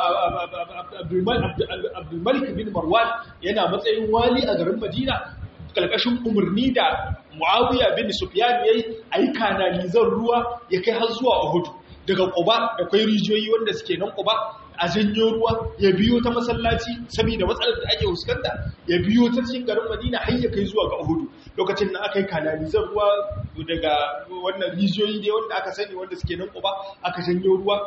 Abdul Malik bin Marwan yana matsayin wali a garin Madina kalkashin umarni da Muawiya bin Sufyan yayi ayi kanalizan ruwa ya kai har zuwa Uhud daga Quba da kai rijiyoyi wanda suke nan Quba a janyo ruwa ya biyo ta masallaci saboda matsalar da ake fuskanta ya biyo ta cikin garin Madina har ya kai zuwa ga Uhud lokacin da aka yi kanalizar ruwa daga wannan rijiyoyi ne wanda aka sani wanda suke nan Quba aka janyo ruwa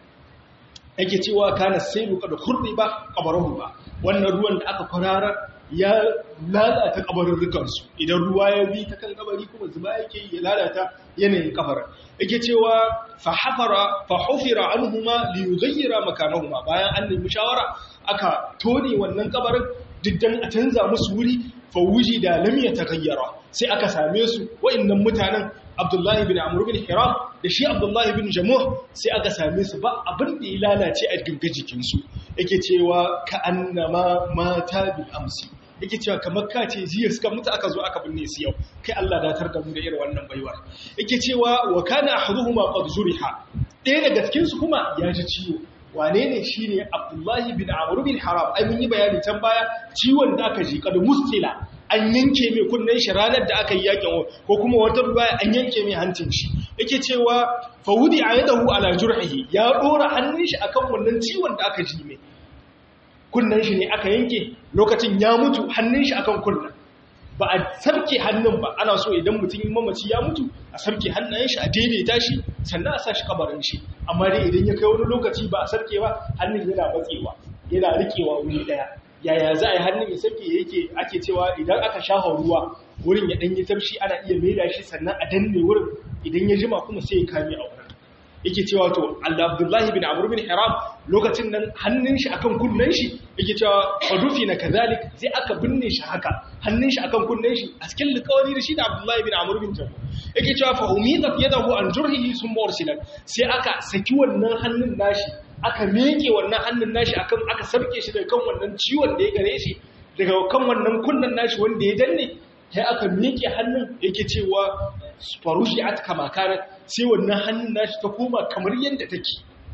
yake cewa kana sailu kad khurriba qabaruhu ba wannan ruwan da aka kwarara ya lalata kabarurrukan su idan ruwa ya bi ta kan kabari kuma zuba yake ya lalata yanayin kabarin yake cewa fa hafara fa hufira anhuma li yughayyira makanahuma bayan an nemi shawara aka tone wannan kabarin diddan a canza musu wuri fa wujida lam yataghayyara sai aka same su wa'annan mutanen Abdullahi bin Amr bin Hiram da shi Abdullahi bin Jamuh sai aka same su ba abin da ya lalace a gangan jikin su yake cewa ka annama mata bil amsi yake cewa kamar ka ce jiya suka mutu aka zo aka binne su yau kai Allah datar da mu da irin wannan baiwa yake cewa wa kana ahaduhuma qad zuriha ɗaya daga cikin su kuma ya ji ciwo wane ne shine Abdullahi bin Amr bin Haram ai mun yi bayani can baya ciwon da aka ji kada mustila an yanke mai kunnen shi ranar da aka yi yakin ko kuma wata ruwa an yanke mai hancin shi yake cewa fa wudi ayadahu ala jurhihi ya dora hannun shi akan wannan ciwon da aka ji mai kunnen shi ne aka yanke lokacin ya mutu hannun shi akan kunnen ba a sarke hannun ba ana so idan mutum mamaci ya mutu a sarke hannayen shi a daidaita shi sannan a sa shi kabarin shi amma dai idan ya kai wani lokaci ba a sarke ba hannun yana batsewa yana rikewa wuri daya yaya za a yi hannun ya sarke yake ake cewa idan aka shafa ruwa wurin ya danyi tafshi ana iya maida shi sannan a danne wurin idan ya jima kuma sai ya kame a wurin yake cewa to Allah Abdullahi bin Amr bin Hiram lokacin nan hannun shi akan kunnen shi yake cewa fadufi na kazalik sai aka binne shi haka hannun shi akan kunnen shi a cikin likawari da shi da Abdullahi bin Amr bin Jamu yake cewa fa umidat yadahu an jurhihi summa ursilat sai aka saki wannan hannun nashi aka meke wannan hannun nashi akan aka sarke shi daga kan wannan ciwon da ya gare shi daga kan wannan kunnen nashi wanda ya danne sai aka meke hannun yake cewa farushi'at kama kanat sai wannan hannun nashi ta koma kamar yanda take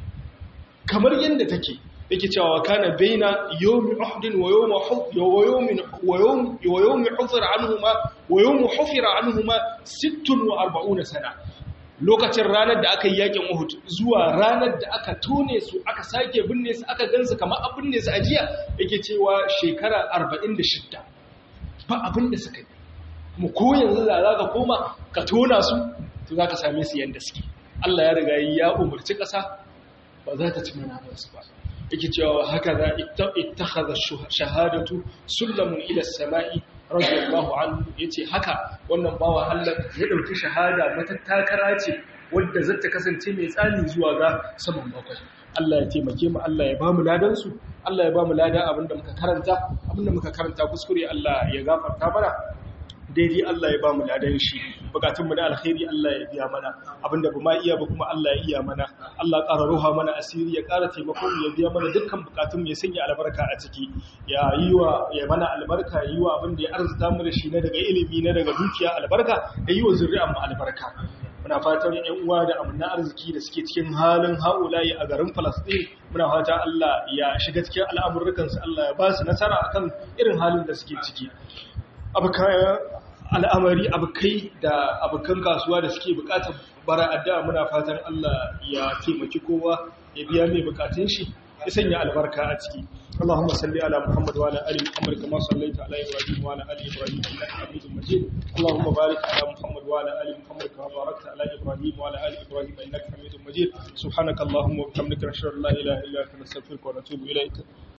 kamar yanda take yake cewa kana baina yawmi uhd wa yawm wa yawm wa yawm wa yawm hufira anhuma wa yawm hufira anhuma sittin wa arba'una sana lokacin ranar da aka yi yakin Uhud zuwa ranar da aka tone su aka sake binne su aka gansu kamar an binne su a jiya yake cewa shekara arba'in da shida ba abin da suka yi kuma ko yanzu da za ka koma ka tona su to za ka same su yadda suke Allah ya riga ya umarci ƙasa ba za ta ci manamansu ba yake cewa haka za ittakhadha shahadatu sullamun ila as-sama'i radiyallahu anhu yace haka wannan bawa Allah ya dauki shahada matattakara ce wanda zata kasance mai tsani zuwa ga saman bakwai Allah ya taimake mu Allah ya bamu ladan su Allah ya bamu ladan abinda muka karanta abinda muka karanta kuskure Allah ya gafarta mana daidai Allah ya bamu ladan shi bukatun mu da alkhairi Allah ya biya mana abinda ba ma iya ba kuma Allah ya iya mana Allah ƙara ruha mana asiri ya ƙara taimako ya biya mana dukkan bukatun mu ya sanya albarka a ciki ya yi wa ya mana albarka ya yi wa abinda ya arzuta mu da shi na daga ilimi na daga dukiya albarka ya yi wa zuri'an mu albarka muna fatan ƴan uwa da amana arziki da suke cikin halin haulayi a garin Palestine muna fata Allah ya shiga cikin al'amuran su Allah ya ba su nasara akan irin halin da suke ciki abukan al'amari abokai da abokan kasuwa da suke bukatar bara addu'a muna fatan Allah ya taimaki kowa ya biya mai bukatun shi ya sanya albarka a ciki Allahumma salli ala Muhammad wa ala ali Muhammad kama sallaita ala Ibrahim wa ala ali Ibrahim innaka Hamidum Majid Allahumma barik ala Muhammad wa ala ali Muhammad kama barakta ala Ibrahim wa ala ali Ibrahim innaka Hamidum Majid subhanakallahumma wa bihamdika nashhadu an la ilaha illa anta nastaghfiruka wa natubu ilayk